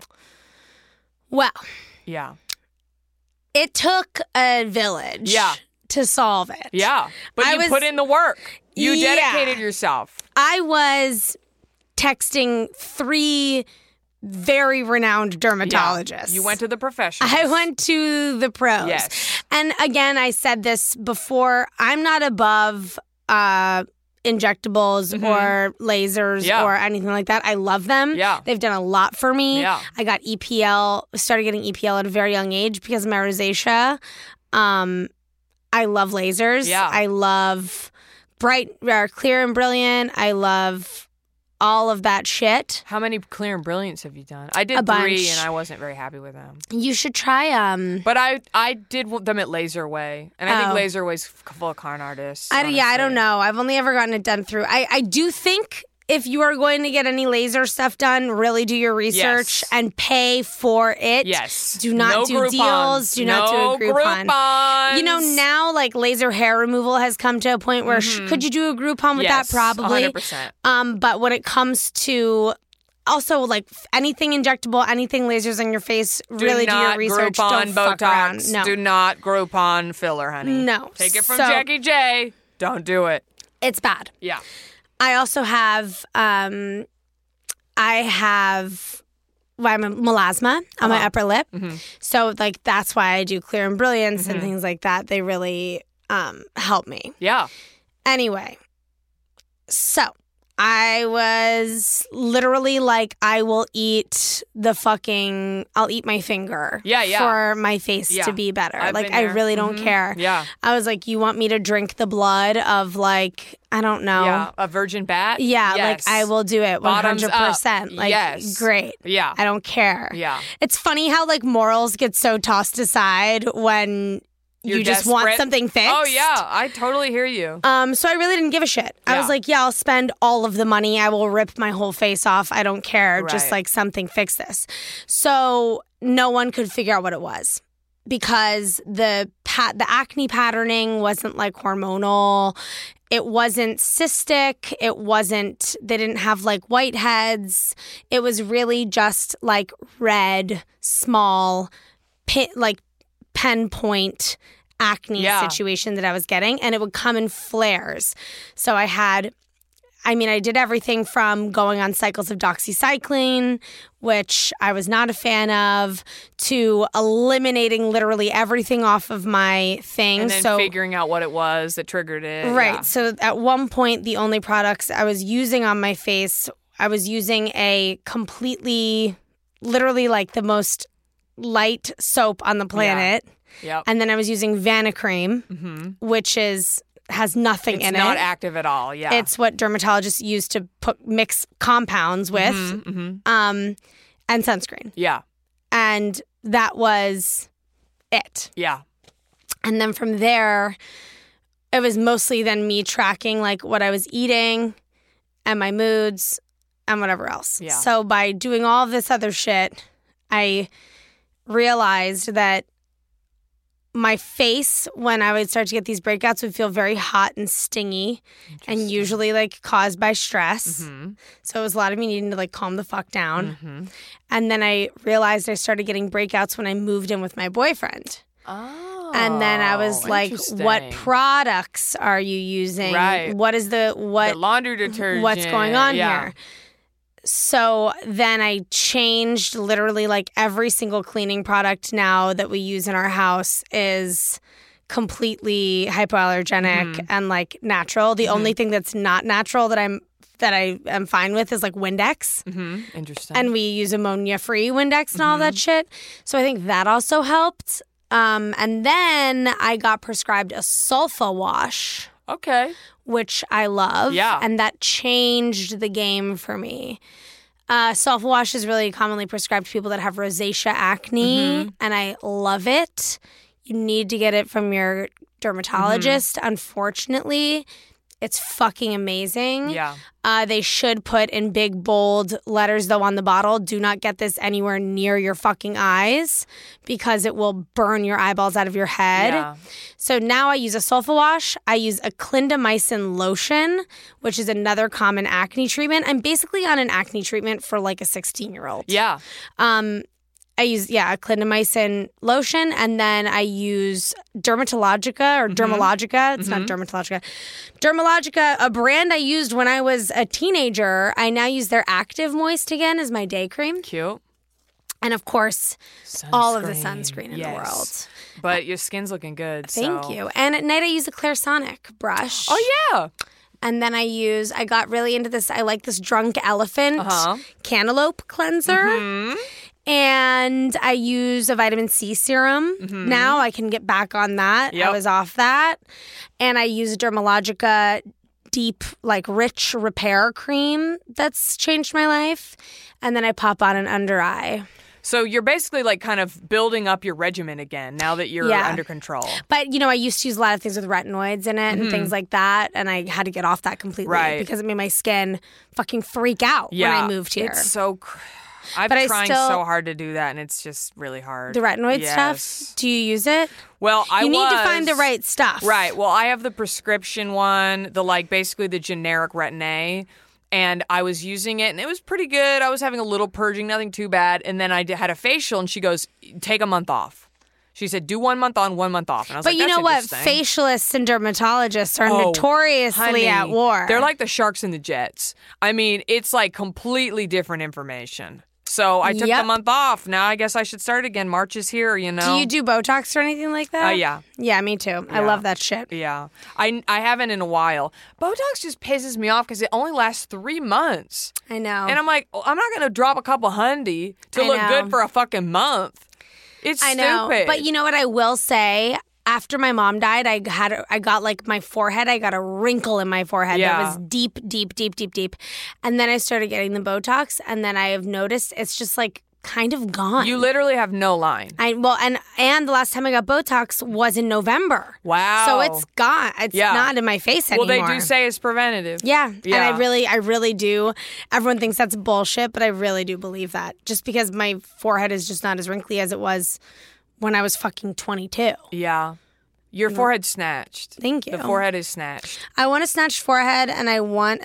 Well, yeah, it took a village. Yeah. To solve it. Yeah, but you put in the work. You dedicated yourself. I was texting 3 very renowned dermatologists. Yeah. You went to the professionals. I went to the pros. Yes. And again, I said this before, I'm not above injectables or lasers or anything like that. I love them. Yeah. They've done a lot for me. Yeah. I got started getting EPL at a very young age because of my rosacea. I love lasers. Yeah. I love clear and brilliant. I love all of that shit. How many Clear and Brilliants have you done? I did A 3 bunch. and I wasn't very happy with them. You should try But I did them at Laser Way, and I think Laser Way's full of con artists. I don't know. I've only ever gotten it done through. I do think if you are going to get any laser stuff done, really do your research and pay for it. Yes. Do not do Groupon. deals. Do not do a Groupon. You know, now like laser hair removal has come to a point where could you do a Groupon with that? Probably. 100%. But when it comes to also like anything injectable, anything lasers on your face, really do your research. Don't fuck around. No. Do not Groupon filler, honey. No. Take it from Jackie J. Don't do it. It's bad. Yeah. I also have, I'm a melasma on my upper lip. So, like, that's why I do Clear and Brilliance and things like that. They really help me. Yeah. Anyway, so I was literally like, I'll eat my finger for my face to be better. Like, I really don't care. Yeah. I was like, you want me to drink the blood of like, I don't know. Yeah, a virgin bat? Yeah, Yes. like I will do it 100%. Bottoms up. Like, Yes. great. Yeah. I don't care. Yeah. It's funny how like morals get so tossed aside when You're you just want desperate. something fixed. Oh, yeah. I totally hear you. So I really didn't give a shit. I Yeah. was like, yeah, I'll spend all of the money. I will rip my whole face off. I don't care. Just Right. like something fix this. So no one could figure out what it was because the acne patterning wasn't like hormonal. It wasn't cystic. They didn't have like whiteheads. It was really just like red, small, pen point acne situation that I was getting, and it would come in flares. So I did everything from going on cycles of doxycycline, which I was not a fan of, to eliminating literally everything off of my thing. And then figuring out what it was that triggered it. Right. Yeah. So at one point, the only products I was using on my face, I was using a completely, literally like the light soap on the planet. Yep. And then I was using Vanicream, which has nothing in it. It's not active at all. Yeah. It's what dermatologists use to mix compounds with, and sunscreen. Yeah. And that was it. Yeah. And then from there, it was mostly then me tracking like what I was eating and my moods and whatever else. Yeah. So by doing all of this other shit, I realized that my face, when I would start to get these breakouts, would feel very hot and stingy and usually like caused by stress. So it was a lot of me needing to like calm the fuck down. And then I realized I started getting breakouts when I moved in with my boyfriend. Oh. And then I was like, what products are you using? Right. What is the laundry detergent? What's going on Yeah. here? So then I changed literally like every single cleaning product now that we use in our house is completely hypoallergenic and like natural. The only thing that's not natural that I am fine with is like Windex. Interesting. And we use ammonia-free Windex and all that shit. So I think that also helped. And then I got prescribed a Sulfa wash, okay. which I love. Yeah. And that changed the game for me. Sulfa wash is really commonly prescribed to people that have rosacea acne, and I love it. You need to get it from your dermatologist. Unfortunately, it's fucking amazing. Yeah. They should put in big, bold letters, though, on the bottle, do not get this anywhere near your fucking eyes because it will burn your eyeballs out of your head. Yeah. So now I use a Sulfa wash. I use a clindamycin lotion, which is another common acne treatment. I'm basically on an acne treatment for like a 16-year-old. Yeah. I use, a clindamycin lotion, and then I use Dermatologica or Dermalogica. It's not Dermatologica. Dermalogica, a brand I used when I was a teenager. I now use their Active Moist again as my day cream. Cute. And of course, all of the sunscreen in the world. But your skin's looking good. Thank you. And at night I use a Clairsonic brush. Oh, yeah. And then I got really into this. I like this Drunk Elephant Cantaloupe cleanser. And I use a vitamin C serum. Now I can get back on that. Yep. I was off that. And I use a Dermalogica deep, like rich repair cream that's changed my life. And then I pop on an under eye. So you're basically like kind of building up your regimen again now that you're under control. But, I used to use a lot of things with retinoids in it and things like that. And I had to get off that completely because it made my skin fucking freak out when I moved here. It's so... I'm trying so hard to do that, and it's just really hard. The retinoid stuff? Do you use it? Well, You need to find the right stuff. Right. Well, I have the prescription one, basically the generic Retin-A, and I was using it, and it was pretty good. I was having a little purging, nothing too bad, and then I had a facial, and she goes, take a month off. She said, do 1 month on, 1 month off. And I was but like, you know what? interesting. Facialists and dermatologists are notoriously at war. They're like the sharks and the jets. I mean, it's like completely different information. So I took Yep. the month off. Now I guess I should start again. March is here, you know. Do you do Botox or anything like that? Yeah. Yeah, me too. I Yeah. love that shit. Yeah. I haven't in a while. Botox just pisses me off because it only lasts 3 months. I know. And I'm like, I'm not going to drop a couple hundy to I look know. good for a fucking month. It's I know. stupid. But you know what I will say? After my mom died, I got like my forehead. I got a wrinkle in my forehead Yeah. that was deep. And then I started getting the Botox, and then I have noticed it's just like kind of gone. You literally have no line. And the last time I got Botox was in November. Wow. So it's gone. It's Yeah. not in my face Well, anymore. they do say it's preventative. Yeah. Yeah. And I really do. Everyone thinks that's bullshit, but I really do believe that. Just because my forehead is just not as wrinkly as it was when I was fucking 22. Yeah. Your forehead's snatched. Thank you. The forehead is snatched. I want a snatched forehead, and I want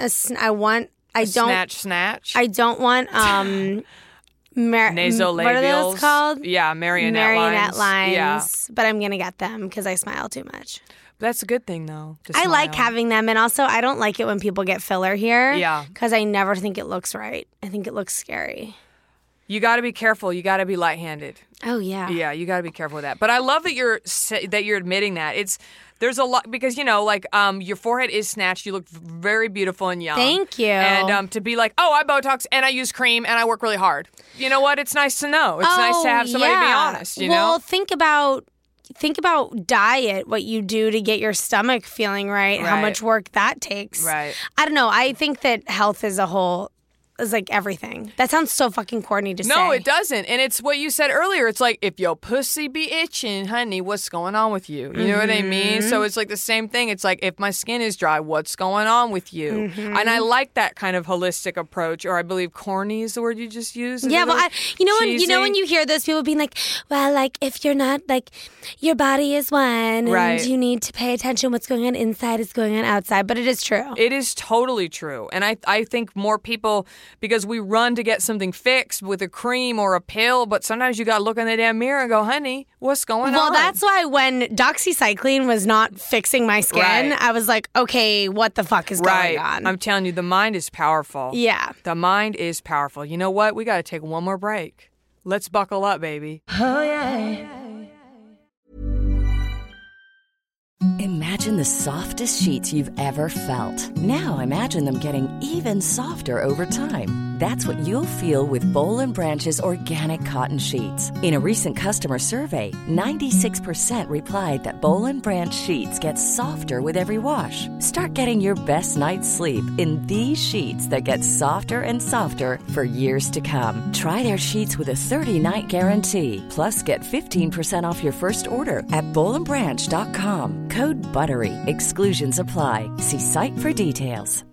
Snatch. I don't want Nasolabials. What are those called? Yeah, marionette lines. Yeah. But I'm gonna get them because I smile too much. That's a good thing, though. to I like smile. having them, and also I don't like it when people get filler here. Yeah. Because I never think it looks right. I think it looks scary. You got to be careful. You got to be light-handed. Oh yeah. Yeah, you got to be careful with that. But I love that you're admitting that. There's a lot because your forehead is snatched. You look very beautiful and young. Thank you. And to be like, I Botox and I use cream and I work really hard. You know what? It's nice to know. It's nice to have somebody be honest. You well, know. think about diet, what you do to get your stomach feeling right, how Right. much work that takes. Right. I don't know. I think that health as a whole is like everything. That sounds so fucking corny to say. No, it doesn't. And it's what you said earlier. It's like, if your pussy be itching, honey, what's going on with you? You know what I mean? So it's like the same thing. It's like, if my skin is dry, what's going on with you? And I like that kind of holistic approach, or I believe corny is the word you just used. Yeah, well, cheesy? when you hear those people being like, well, like if you're not like your body is one, Right. and you need to pay attention. What's going on inside is going on outside, but it is true. It is totally true. And I think more people, because we run to get something fixed with a cream or a pill, but sometimes you got to look in the damn mirror and go, honey, what's going on? Well, that's why when doxycycline was not fixing my skin, Right. I was like, okay, what the fuck is right. going on? I'm telling you, the mind is powerful. Yeah. The mind is powerful. You know what? We got to take one more break. Let's buckle up, baby. Imagine the softest sheets you've ever felt. Now imagine them getting even softer over time. That's what you'll feel with Boll & Branch's organic cotton sheets. In a recent customer survey, 96% replied that Boll & Branch sheets get softer with every wash. Start getting your best night's sleep in these sheets that get softer and softer for years to come. Try their sheets with a 30-night guarantee. Plus, get 15% off your first order at bollandbranch.com. Code BUTTERY. Exclusions apply. See site for details.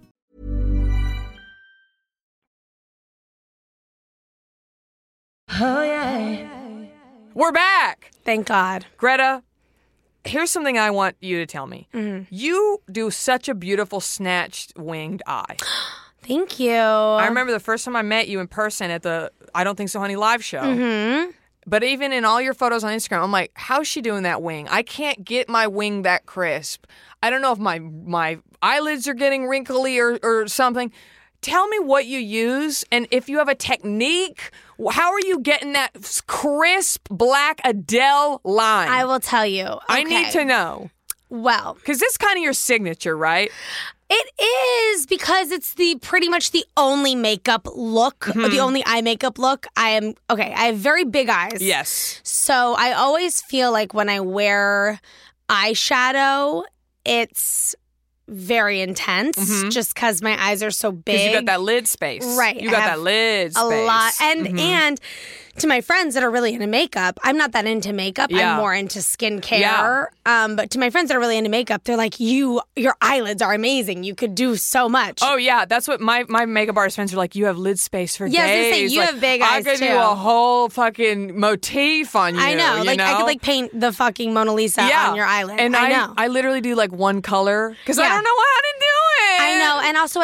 We're back. Thank God. Greta, here's something I want you to tell me. You do such a beautiful snatched winged eye. Thank you. I remember the first time I met you in person at the I Don't Think So Honey live show. Mm-hmm. But even in all your photos on Instagram, I'm like, how's she doing that wing? I can't get my wing that crisp. I don't know if my eyelids are getting wrinkly or something. Tell me what you use, and if you have a technique, how are you getting that crisp black Adele line? I will tell you. I need Okay. to know. Well, Because this is kind of your signature, right? it is because it's pretty much the only makeup look, the only eye makeup look. I have very big eyes. Yes. So I always feel like when I wear eyeshadow, it's very intense just because my eyes are so big. Because you got that lid space. Right. You I got have that lid space. a lot. And to my friends that are really into makeup, I'm not that into makeup. Yeah. I'm more into skincare. Yeah. But to my friends that are really into makeup, they're like, your eyelids are amazing. You could do so much. Oh, yeah. That's what my makeup artist friends are like. You have lid space for Yeah, I was gonna say, days. you Like, have big eyes, I could too. do a whole fucking motif on you. I know. You Like, know? I could like paint the fucking Mona Lisa on your eyelid. And I know. I literally do like one color because I Yeah. don't know how to do it. I know. And also,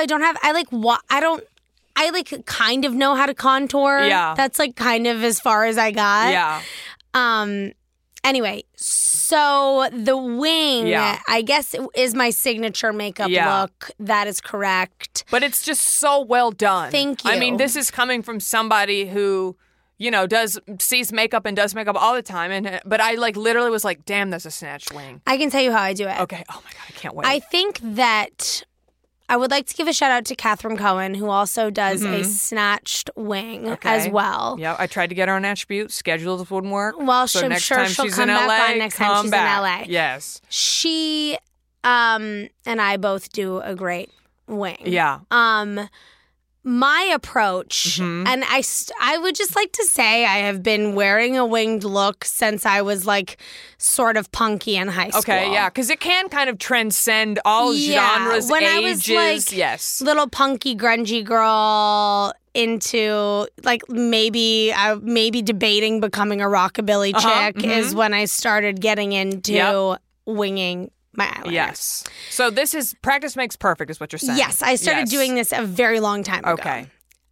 I kind of know how to contour. Yeah. That's like kind of as far as I got. Yeah. And Anyway, so the wing, Yeah. I guess, is my signature makeup Yeah. look. That is correct. But it's just so well done. Thank I you. mean, this is coming from somebody who, you know, sees makeup and does makeup all the time. But I like literally was like, damn, that's a snatched wing. I can tell you how I do it. Okay. Oh my God, I can't wait. I think that I would like to give a shout out to Catherine Cohen, who also does a snatched wing as well. Yeah, I tried to get her on Attribute. Schedules wouldn't work. Well, so I'm next sure time she'll she's come in back LA, on next time come she's back. in LA. Yes. She and I both do a great wing. Yeah. My approach, Mm-hmm. and I would just like to say I have been wearing a winged look since I was like sort of punky in high school. Okay, yeah, because it can kind of transcend all genres, when ages. I was like yes. little punky grungy girl into like maybe debating becoming a rockabilly chick is when I started getting into winging my eyeliner. Yes. So this is practice makes perfect, is what you're saying. Yes, I started doing this a very long time ago. Okay.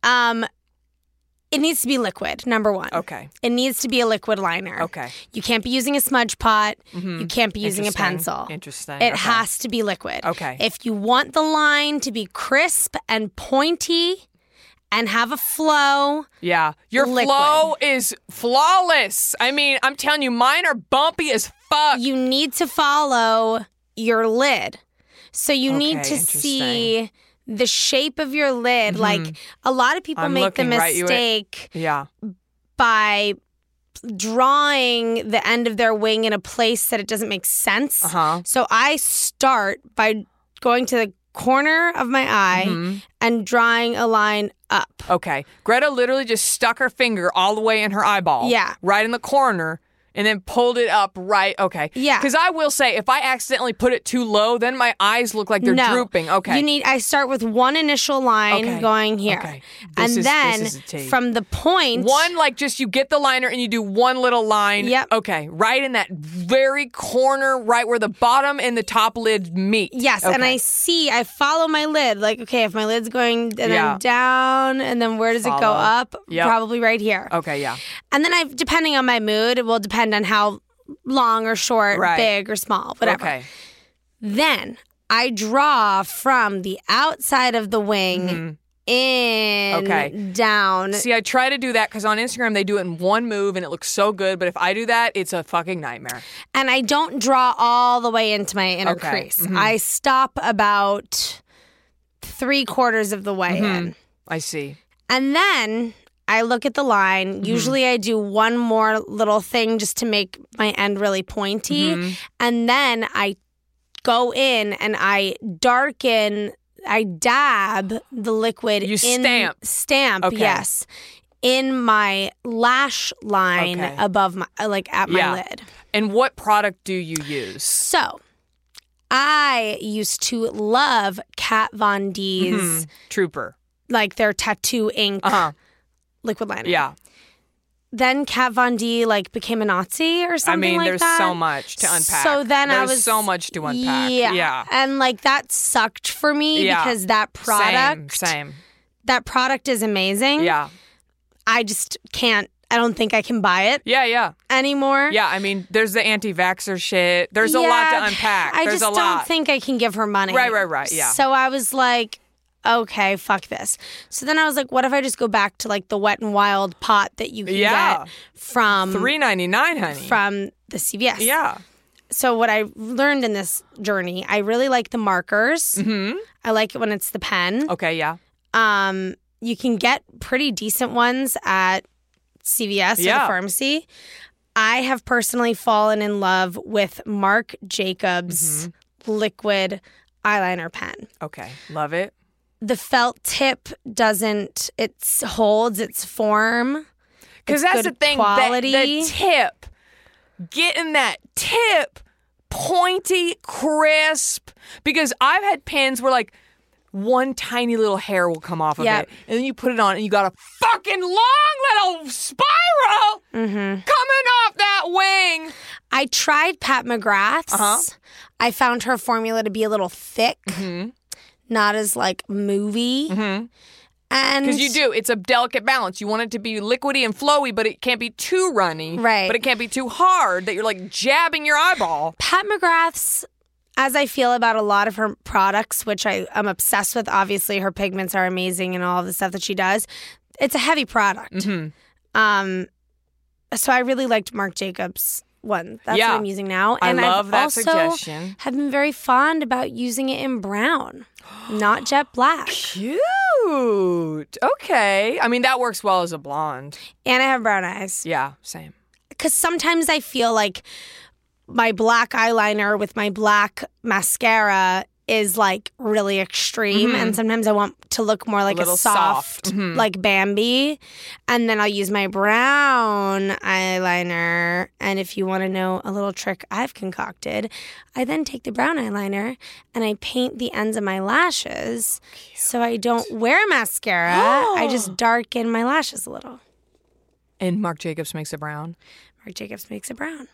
It needs to be liquid, number one. Okay. It needs to be a liquid liner. Okay. You can't be using a smudge pot. You can't be using a pencil. Interesting. It Okay. has to be liquid. Okay. If you want the line to be crisp and pointy and have a flow, Yeah. Your liquid. flow is flawless. I mean, I'm telling you, mine are bumpy as fuck. you need to follow your lid. So you need Okay, to see the shape of your lid. Like a lot of people I'm make the looking right you at- mistake Yeah. by drawing the end of their wing in a place that it doesn't make sense. So I start by going to the corner of my eye and drawing a line up. Okay. Greta literally just stuck her finger all the way in her eyeball. Yeah. Right in the corner. And then pulled it up right. Okay. Yeah. Because I will say, if I accidentally put it too low, then my eyes look like they're No. drooping. Okay. I start with one initial line Okay. going here. Okay. And This then is a tea. from the point. One, like just you get the liner and you do one little line. Yep. Okay. Right in that very corner, right where the bottom and the top lid meet. Yes, Okay. and I follow my lid. Like, okay, if my lid's going and Yeah. then down, and then where does it go Follow. up? Yep. Probably right here. Okay, yeah. And then depending on my mood, it will depend on how long or short, Right. big or small, whatever. Okay. Then I draw from the outside of the wing in, Okay. down. See, I try to do that because on Instagram they do it in one move and it looks so good. But if I do that, it's a fucking nightmare. And I don't draw all the way into my inner Okay. crease. I stop about 3/4 of the way in. I see. And then I look at the line. Usually I do one more little thing just to make my end really pointy. And then I go in and I dab the liquid You in stamp. Okay. yes, in my lash line Okay. above my at my Yeah. lid. And what product do you use? So I used to love Kat Von D's Trooper. like their tattoo ink liquid liner. Yeah. Then Kat Von D became a Nazi or I something mean, like there's that. so much to unpack. So then I There's was so much to unpack. Yeah. And that sucked for me Yeah. because that product Same. that product is amazing. Yeah. I just can't. I don't think I can buy it Yeah. anymore. Yeah, I mean, there's the anti-vaxxer shit. There's a lot to unpack. I There's just a lot. don't think I can give her money. Right, yeah. So I was like, okay, fuck this. So then I was like, what if I just go back to the Wet n Wild pot that you can Yeah. get from $3.99, honey. from the CVS. Yeah. So what I learned in this journey, I really like the markers. I like it when it's the pen. Okay, yeah. You can get pretty decent ones at CVS or the Yeah. pharmacy. I have personally fallen in love with Marc Jacobs liquid eyeliner pen. Okay, love it. The felt tip holds its form. Because It's that's good the thing. quality. The tip, getting that tip pointy, crisp. Because I've had pens where one tiny little hair will come off of Yep. it, and then you put it on, and you got a fucking long little spiral coming off that wing. I tried Pat McGrath's. I found her formula to be a little thick, not as movie. And Because you do. It's a delicate balance. You want it to be liquidy and flowy, but it can't be too runny. Right. But it can't be too hard that you're like jabbing your eyeball. Pat McGrath's, as I feel about a lot of her products, which I'm obsessed with, obviously her pigments are amazing and all of the stuff that she does, it's a heavy product. So I really liked Marc Jacobs one. That's what I'm using now. And love that also suggestion. have been very fond about using it in brown, not jet black. Cute. Okay. I mean, that works well as a blonde. And I have brown eyes. Yeah, same. Because sometimes I feel like my black eyeliner with my black mascara is like really extreme, and sometimes I want to look more like a little soft, like Bambi, and then I'll use my brown eyeliner. And if you want to know a little trick I've concocted, I then take the brown eyeliner and I paint the ends of my lashes so I don't wear mascara. I just darken my lashes a little. And Marc Jacobs makes it brown. Marc Jacobs makes it brown.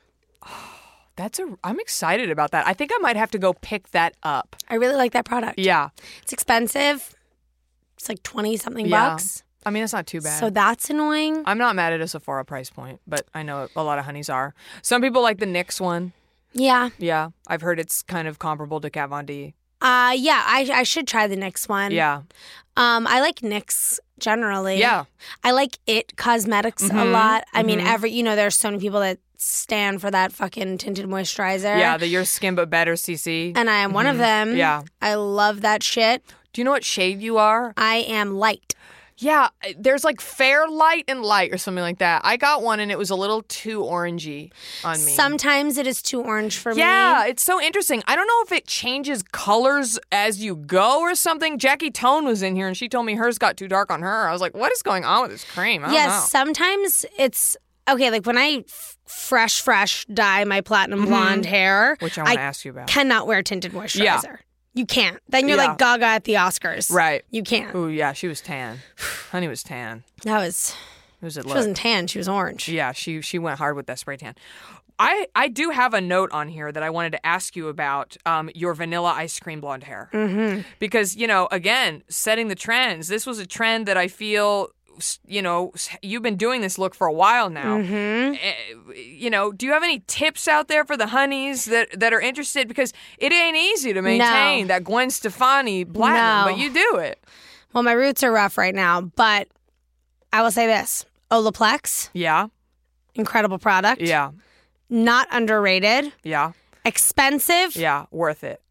I'm excited about that. I think I might have to go pick that up. I really like that product. Yeah. It's expensive. It's like 20-something Yeah. bucks. I mean, it's not too bad. So that's annoying. I'm not mad at a Sephora price point, but I know a lot of honeys are. Some people like the NYX one. Yeah. Yeah. I've heard it's kind of comparable to Kat Von D. Yeah, I should try the NYX one. Yeah. I like NYX generally. Yeah. I like IT Cosmetics a lot. I mean, there's so many people that stand for that fucking tinted moisturizer. Yeah, the Your Skin But Better CC. And I am one of them. Yeah. I love that shit. Do you know what shade you are? I am light. Yeah, there's like fair light and light or something like that. I got one and it was a little too orangey on me. Sometimes it is too orange for me. Yeah, it's so interesting. I don't know if it changes colors as you go or something. Jackie Tone was in here and she told me hers got too dark on her. I was like, what is going on with this cream? I don't know. Sometimes it's okay. Like when I fresh dye my platinum blonde hair, Which I want to ask you about. cannot wear tinted moisturizer. Yeah. You can't. Then you're Yeah. like Gaga at the Oscars. Right. You can't. Ooh, yeah, she was tan. Honey was tan. That was. It was a She look. wasn't tan. She was orange. Yeah, she went hard with that spray tan. I do have a note on here that I wanted to ask you about your vanilla ice cream blonde hair. Mm-hmm. Because, again, setting the trends. This was a trend that I feel, you've been doing this look for a while now. Mm-hmm. Do you have any tips out there for the honeys that are interested? Because it ain't easy to maintain that Gwen Stefani platinum, but you do it. Well, my roots are rough right now, but I will say this. Olaplex, Yeah, incredible product. yeah, Not underrated. yeah, Expensive. yeah, worth it.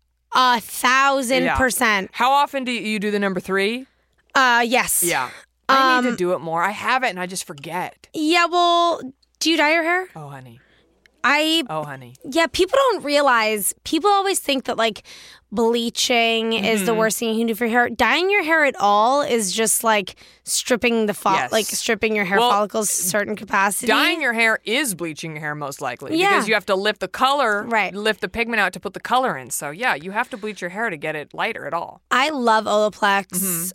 1,000%. How often do you do the number 3? Yes. Yeah. I need to do it more. I have it and I just forget. Yeah, well, do you dye your hair? Oh, honey. Oh, honey. Yeah, people don't realize, people always think that like bleaching is the worst thing you can do for your hair. Dyeing your hair at all is just like stripping the Yes. like stripping your hair Well, follicles to a certain capacity. Dyeing your hair is bleaching your hair most likely. Yeah. Because you have to lift the color, Right. lift the pigment out to put the color in. So, yeah, you have to bleach your hair to get it lighter at all. I love Olaplex.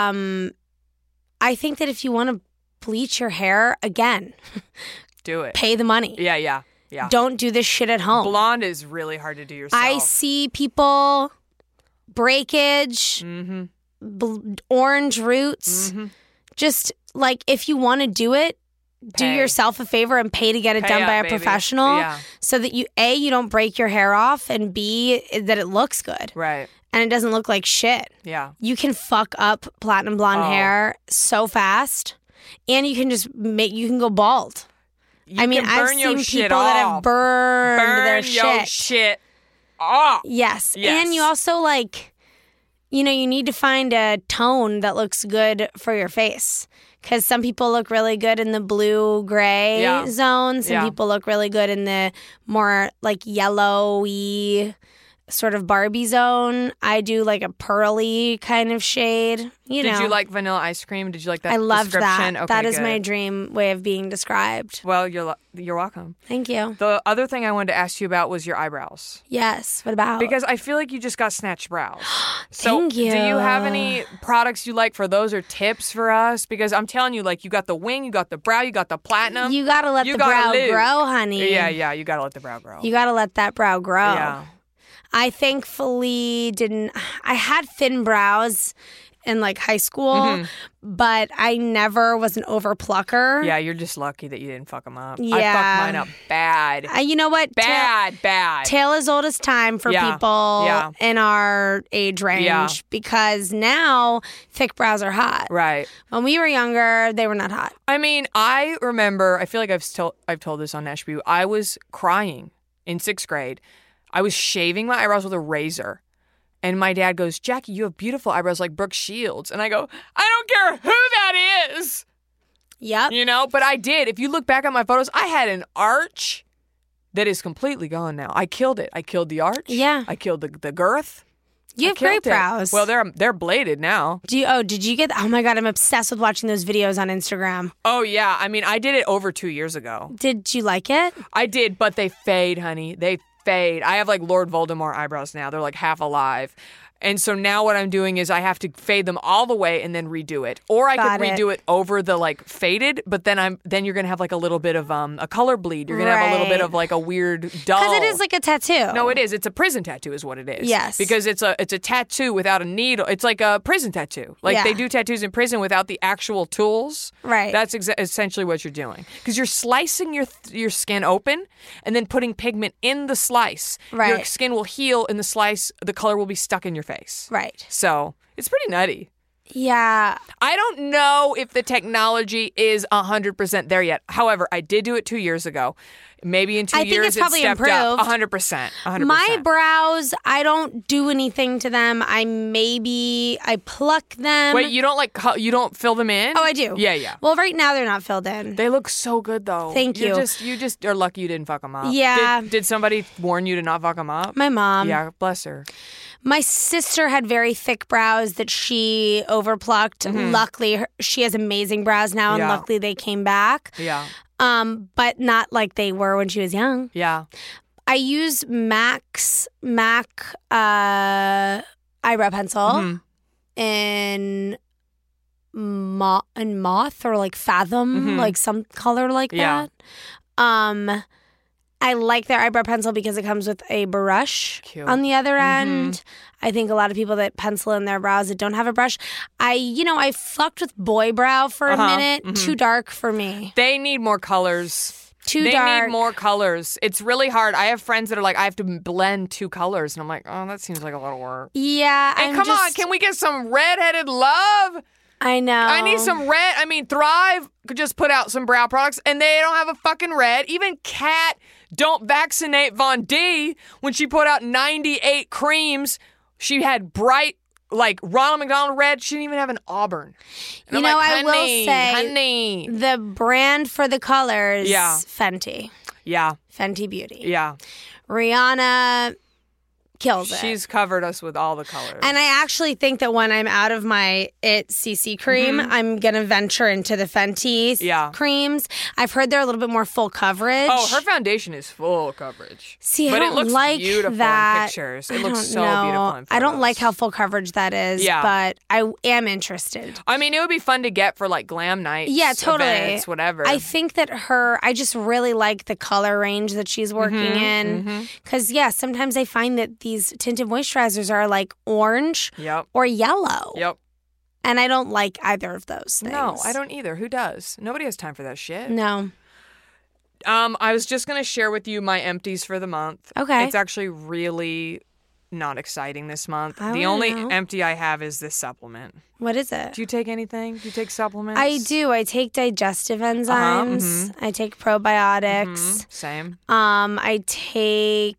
I think that if you want to bleach your hair, again, Do it. pay the money. Yeah, yeah, yeah. Don't do this shit at home. Blonde is really hard to do yourself. I see people breakage, orange roots. Just like if you want to do it, do Pay. yourself a favor and pay to get it Pay done up, by a baby. professional Yeah. so that you don't break your hair off, and B, that it looks good Right. and it doesn't look like shit. Yeah. You can fuck up platinum blonde Oh. hair so fast, and you can just you can go bald. You I mean, can I've burn your seen shit people that have off. burned their your shit off. Yes. Yes. And you also you need to find a tone that looks good for your face. Because some people look really good in the blue-gray Yeah. zone. Some Yeah. people look really good in the more yellowy sort of Barbie zone. I do a pearly kind of shade. Did you like vanilla ice cream? Did you like that I love that. description? Okay, that is good. my dream way of being described. Well, you're welcome. Thank you. The other thing I wanted to ask you about was your eyebrows. Yes. What about? Because I feel like you just got snatched brows. So Thank you. do you have any products you like for those or tips for us? Because I'm telling you, you got the wing, you got the brow, you got the platinum. you got to let You the gotta brow live. grow, honey. Yeah, you got to let the brow grow. You got to let that brow grow. Yeah. I thankfully didn't. I had thin brows, in like high school, but I never was an over plucker. Yeah, you're just lucky that you didn't fuck them up. Yeah. I fucked mine up bad. You know what? Bad. Tale as old as time for people in our age range because now thick brows are hot. Right. When we were younger, they were not hot. I mean, I remember, I feel like I've told this on Nash Butte. I was crying in 6th grade. I was shaving my eyebrows with a razor. And my dad goes, Jackie, you have beautiful eyebrows like Brooke Shields. And I go, I don't care who that is. Yep. You know, but I did. If you look back at my photos, I had an arch that is completely gone now. I killed it. I killed the arch. Yeah. I killed the girth. You have great it. brows. Well, they're bladed now. Did you get? Oh my God, I'm obsessed with watching those videos on Instagram. Oh yeah, I mean, I did it over 2 years ago. Did you like it? I did, but they fade, honey. They fade. I have like Lord Voldemort eyebrows now. They're like half alive. And so now what I'm doing is I have to fade them all the way and then redo it. Or I could redo it over the like faded, but then you're going to have like a little bit of a color bleed. You're going to have a little bit of like a weird dull. Because it is like a tattoo. No, it is. It's a prison tattoo is what it is. Yes. Because it's a tattoo without a needle. It's like a prison tattoo. Like they do tattoos in prison without the actual tools. Right. That's essentially what you're doing. Because you're slicing your skin open and then putting pigment in the slice. Right. Your skin will heal in the slice. The color will be stuck in your face. Right. So it's pretty nutty. Yeah. I don't know if the technology is 100% there yet. However, I did do it 2 years ago. Maybe in 2 years think it's probably stepped improved. up 100%. 100%. My brows, I don't do anything to them. I pluck them. Wait, you don't fill them in? Oh, I do. Yeah. Well, right now they're not filled in. They look so good though. Thank you. You just are lucky you didn't fuck them up. Yeah. Did somebody warn you to not fuck them up? My mom. Yeah, bless her. My sister had very thick brows that she overplucked. Luckily, she has amazing brows now, and luckily they came back. Yeah. But not like they were when she was young. Yeah. I use MAC eyebrow pencil in moth or like fathom, like some color like that. I like their eyebrow pencil because it comes with a brush on the other end. I think a lot of people that pencil in their brows that don't have a brush. I fucked with boy brow for a minute. Too dark for me. They need more colors. Too dark. They need more colors. It's really hard. I have friends that are like, I have to blend 2 colors. And I'm like, oh, that seems like a lot of work. Yeah. And come on, can we get some redheaded love? I know. I need some red. I mean, Thrive could just put out some brow products and they don't have a fucking red. Even Kat Don't Vaccinate Von D, when she put out 98 creams, she had bright, like Ronald McDonald red. She didn't even have an auburn. And I will say, honey. the brand for the colors, Fenty. Yeah. Fenty Beauty. Yeah. Rihanna kills it. She's covered us with all the colors. And I actually think that when I'm out of my It CC cream, I'm going to venture into the Fenty creams. I've heard they're a little bit more full coverage. Oh, her foundation is full coverage. See, but I don't it looks like beautiful that. in pictures. It looks so beautiful in photos. I don't like how full coverage that is, but I am interested. I mean, it would be fun to get for like glam nights. Yeah, totally. Events, whatever. I think that I just really like the color range that she's working in. Because, sometimes I find that these tinted moisturizers are like orange or yellow. Yep. And I don't like either of those things. No, I don't either. Who does? Nobody has time for that shit. No. I was just going to share with you my empties for the month. Okay. It's actually really not exciting this month. The only empty I have is this supplement. What is it? Do you take anything? Do you take supplements? I do. I take digestive enzymes. I take probiotics. Same. I take,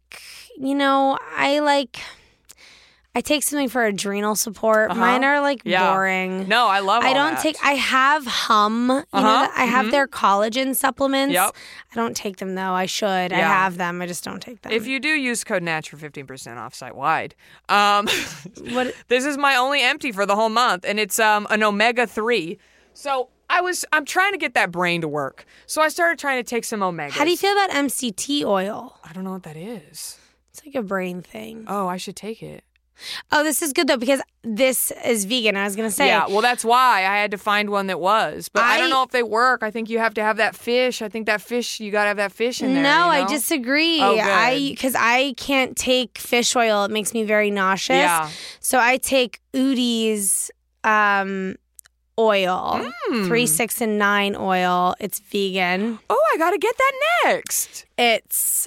I take something for adrenal support. Mine are like boring. No, I love all that. I have Hum. I have their collagen supplements. Yep. I don't take them though. I should. I have them. I just don't take them. If you do, use code NATCH for 15% off site-wide. What? This is my only empty for the whole month, and it's an omega-3. So I'm trying to get that brain to work. So I started trying to take some omegas. How do you feel about MCT oil? I don't know what that is. It's like a brain thing. Oh, I should take it. Oh, this is good, though, because this is vegan, I was going to say. Yeah, well, that's why I had to find one that was. But I don't know if they work. I think you have to have that fish. I think that fish, you got to have that fish in there. No, I disagree. Oh, good. Because I can't take fish oil. It makes me very nauseous. Yeah. So I take Udi's oil. 3, 6, and 9 oil. It's vegan. Oh, I gotta get that next. It's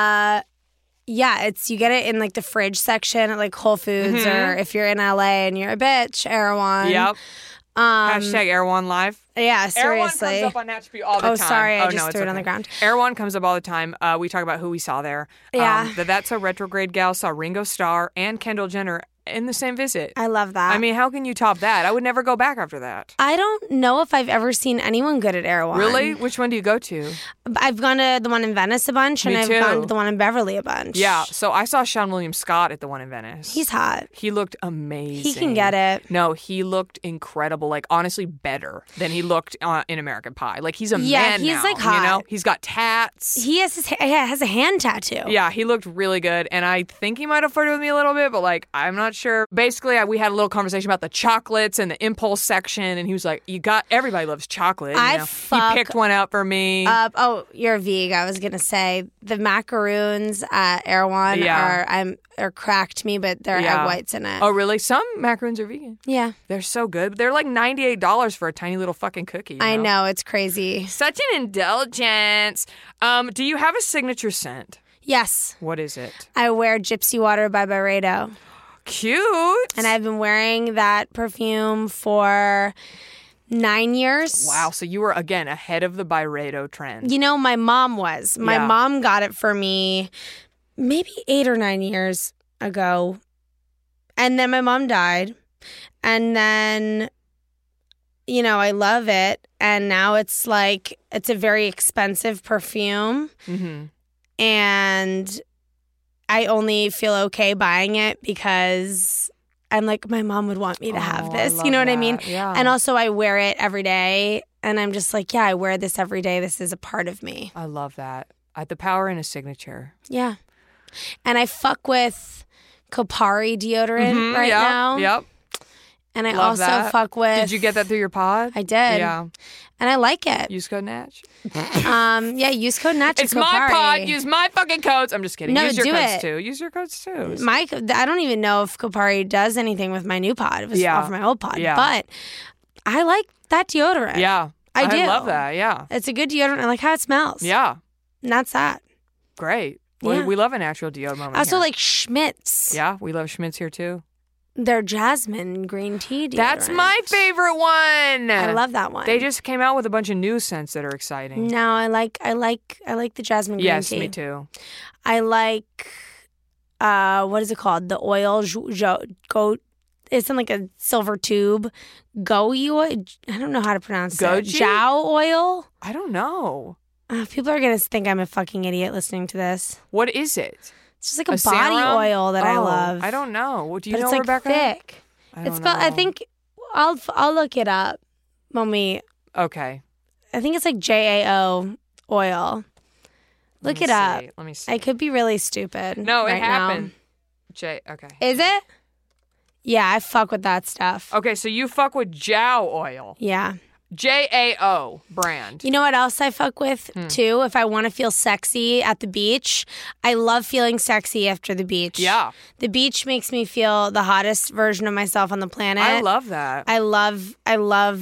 you get it in like the fridge section at like Whole Foods, or if you're in LA and you're a bitch, Erewhon. Yep. Hashtag Erewhon Live. Yeah, Erewhon seriously. comes up on Natch Beaut all the time. Oh, sorry, I just no, threw it it's on the okay. ground. Erewhon comes up all the time. We talk about who we saw there. Yeah. That's a Retrograde gal saw Ringo Starr and Kendall Jenner in the same visit. I love that. I mean, how can you top that? I would never go back after that. I don't know if I've ever seen anyone good at Erewhon. Really? Which one do you go to? I've gone to the one in Venice a bunch, and Me I've too. gone to the one in Beverly a bunch. Yeah. So I saw Sean William Scott at the one in Venice. He's hot. He looked amazing. He can get it. No, he looked incredible. Like, honestly, better than he looked in American Pie. Like, he's a Yeah, man he's, now, like, hot. You know? He's got tats. He has a hand tattoo. Yeah, he looked really good, and I think he might have flirted with me a little bit, but, like, I'm not sure. Basically, we had a little conversation about the chocolates and the impulse section, and he was like, everybody loves chocolate. You know? He picked one out for me. You're a veg. I was gonna say the macaroons at Erewhon are cracked me, but there are egg whites in it. Oh, really? Some macaroons are vegan. Yeah, They're so good. They're like $98 for a tiny little fucking cookie. You I know, it's crazy. Such an indulgence. Do you have a signature scent? Yes, What is it? I wear Gypsy Water by Byredo, Cute. and I've been wearing that perfume for 9 years. Wow, so you were, again, ahead of the Byredo trend. You know, my mom was. My Yeah. mom got it for me maybe 8 or 9 years ago. And then my mom died. And then, you know, I love it. And now it's like, it's a very expensive perfume. Mm-hmm. And I only feel okay buying it because I'm like, my mom would want me to have this. You know what I mean? Yeah. And also I wear it every day. And I'm just like, yeah, I wear this every day. This is a part of me. I love that. The power in a signature. Yeah. And I fuck with Kopari deodorant right now. Yep. And I Love also that. fuck with... Did you get that through your pod? I did. Yeah. And I like it. Use code Natch. Yeah, use code Natch. It's my pod. Use my fucking codes. I'm just kidding. No, Use your do codes it. too. Use your codes too. I don't even know if Kopari does anything with my new pod. It was off my old pod. Yeah. But I like that deodorant. Yeah. I do. I love that. Yeah. It's a good deodorant. I like how it smells. Yeah. And that's that. Great. Yeah. We love a natural deodorant moment. I also here. like Schmidt's. Yeah, we love Schmidt's here too. Their jasmine green tea deodorant. That's my favorite one. I love that one. They just came out with a bunch of new scents that are exciting. No, I like the jasmine green Yes, tea. me too. I like what is it called? The oil go. It's in like a silver tube. I don't know how to pronounce it. Goji? Jiao oil. I don't know. People are gonna think I'm a fucking idiot listening to this. What is it? It's just like a body serum? oil that I Oh, love. I don't know. Do you but know, it's like Rebecca? thick. It's I think I'll look it up when we. Okay. I think it's like JAO oil. Look it up. Let me see. I could be really stupid. No, right it happened. Okay. Now. Is it? Yeah, I fuck with that stuff. Okay, so you fuck with Jiao oil. Yeah. JAO brand. You know what else I fuck with too? If I want to feel sexy at the beach, I love feeling sexy after the beach. Yeah. The beach makes me feel the hottest version of myself on the planet. I love that. I love. I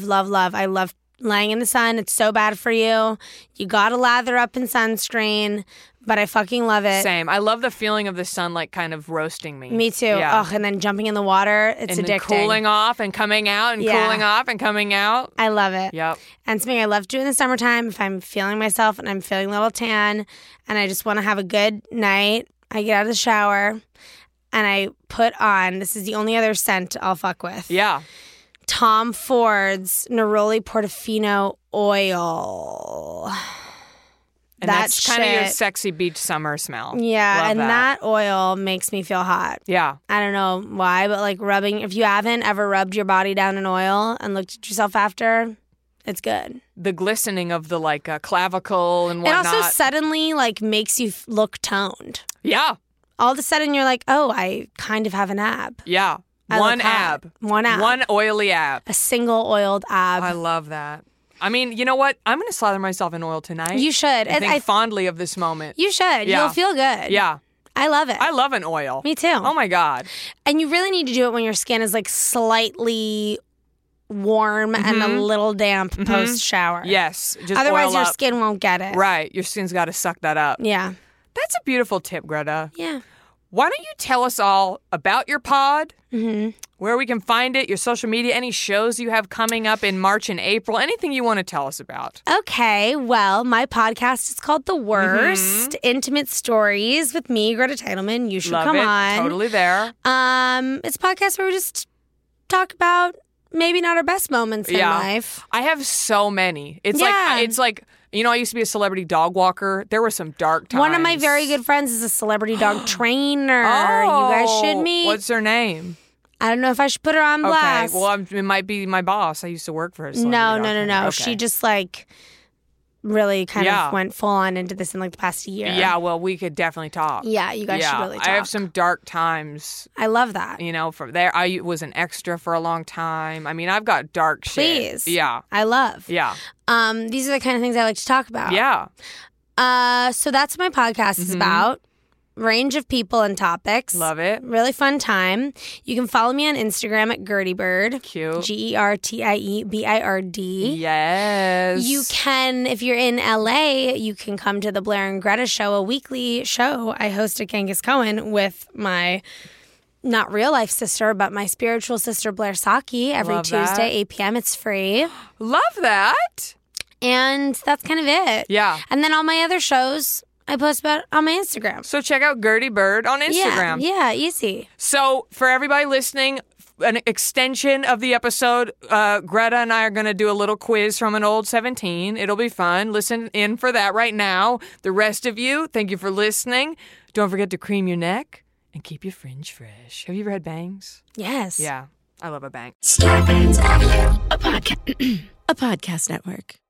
love laying in the sun. It's so bad for you. You gotta lather up in sunscreen, but I fucking love it. Same. I love the feeling of the sun like kind of roasting me. Me too. Yeah. Ugh, and then jumping in the water, it's and then addicting. cooling off and coming out and Yeah. cooling off and coming out. I love it. Yep. And something I love to do in the summertime, if I'm feeling myself and I'm feeling a little tan and I just want to have a good night, I get out of the shower and I put on, this is the only other scent I'll fuck with. Yeah. Tom Ford's Neroli Portofino oil. And that's kind of your shit- sexy beach summer smell. Yeah, Love and that oil makes me feel hot. Yeah. I don't know why, but like rubbing, if you haven't ever rubbed your body down in oil and looked at yourself after, it's good. The glistening of the like clavicle and whatnot. It also suddenly like makes you look toned. Yeah. All of a sudden you're like, oh, I kind of have an ab. Yeah. I One look hot. ab. One ab. One oily ab. A single oiled ab. I love that. I mean, you know what? I'm going to slather myself in oil tonight. You should. I think fondly of this moment. You should. Yeah. You'll feel good. Yeah. I love it. I love an oil. Me too. Oh my God. And you really need to do it when your skin is like slightly warm and a little damp post shower. Yes. Just Otherwise, oil your up. skin won't get it. Right. Your skin's got to suck that up. Yeah. That's a beautiful tip, Greta. Yeah. Why don't you tell us all about your pod, where we can find it, your social media, any shows you have coming up in March and April, anything you want to tell us about. Okay, well, my podcast is called The Worst, Intimate Stories with me, Greta Titleman. You should Love come it. on. Totally there. It's a podcast where we just talk about maybe not our best moments in life. I have so many. It's Yeah. like I used to be a celebrity dog walker. There were some dark times. One of my very good friends is a celebrity dog trainer. Oh, You guys should meet. What's her name? I don't know if I should put her on blast. Okay, well, it might be my boss. I used to work for her. No. Okay. She just really kind Yeah. of went full on into this in the past year. Yeah, well, we could definitely talk. Yeah, you guys should really talk. I have some dark times. I love that. From there, I was an extra for a long time. I mean, I've got dark shit. Please. Yeah. I love. Yeah. These are the kind of things I like to talk about. Yeah. So that's what my podcast is about. Range of people and topics. Love it. Really fun time. You can follow me on Instagram at GertieBird. Cute. GertieBird. Yes. You can, if you're in LA, you can come to the Blair and Greta Show, a weekly show I host at Genghis Cohen with my not real life sister, but my spiritual sister, Blair Saki, every Love that. Tuesday, 8 p.m. It's free. Love that. And that's kind of it. Yeah. And then all my other shows I post about on my Instagram. So check out Gertie Bird on Instagram. Yeah, easy. So for everybody listening, an extension of the episode, Greta and I are going to do a little quiz from an old 17. It'll be fun. Listen in for that right now. The rest of you, thank you for listening. Don't forget to cream your neck and keep your fringe fresh. Have you ever had bangs? Yes. Yeah, I love a bang. Star Bangs Audio. A podcast network.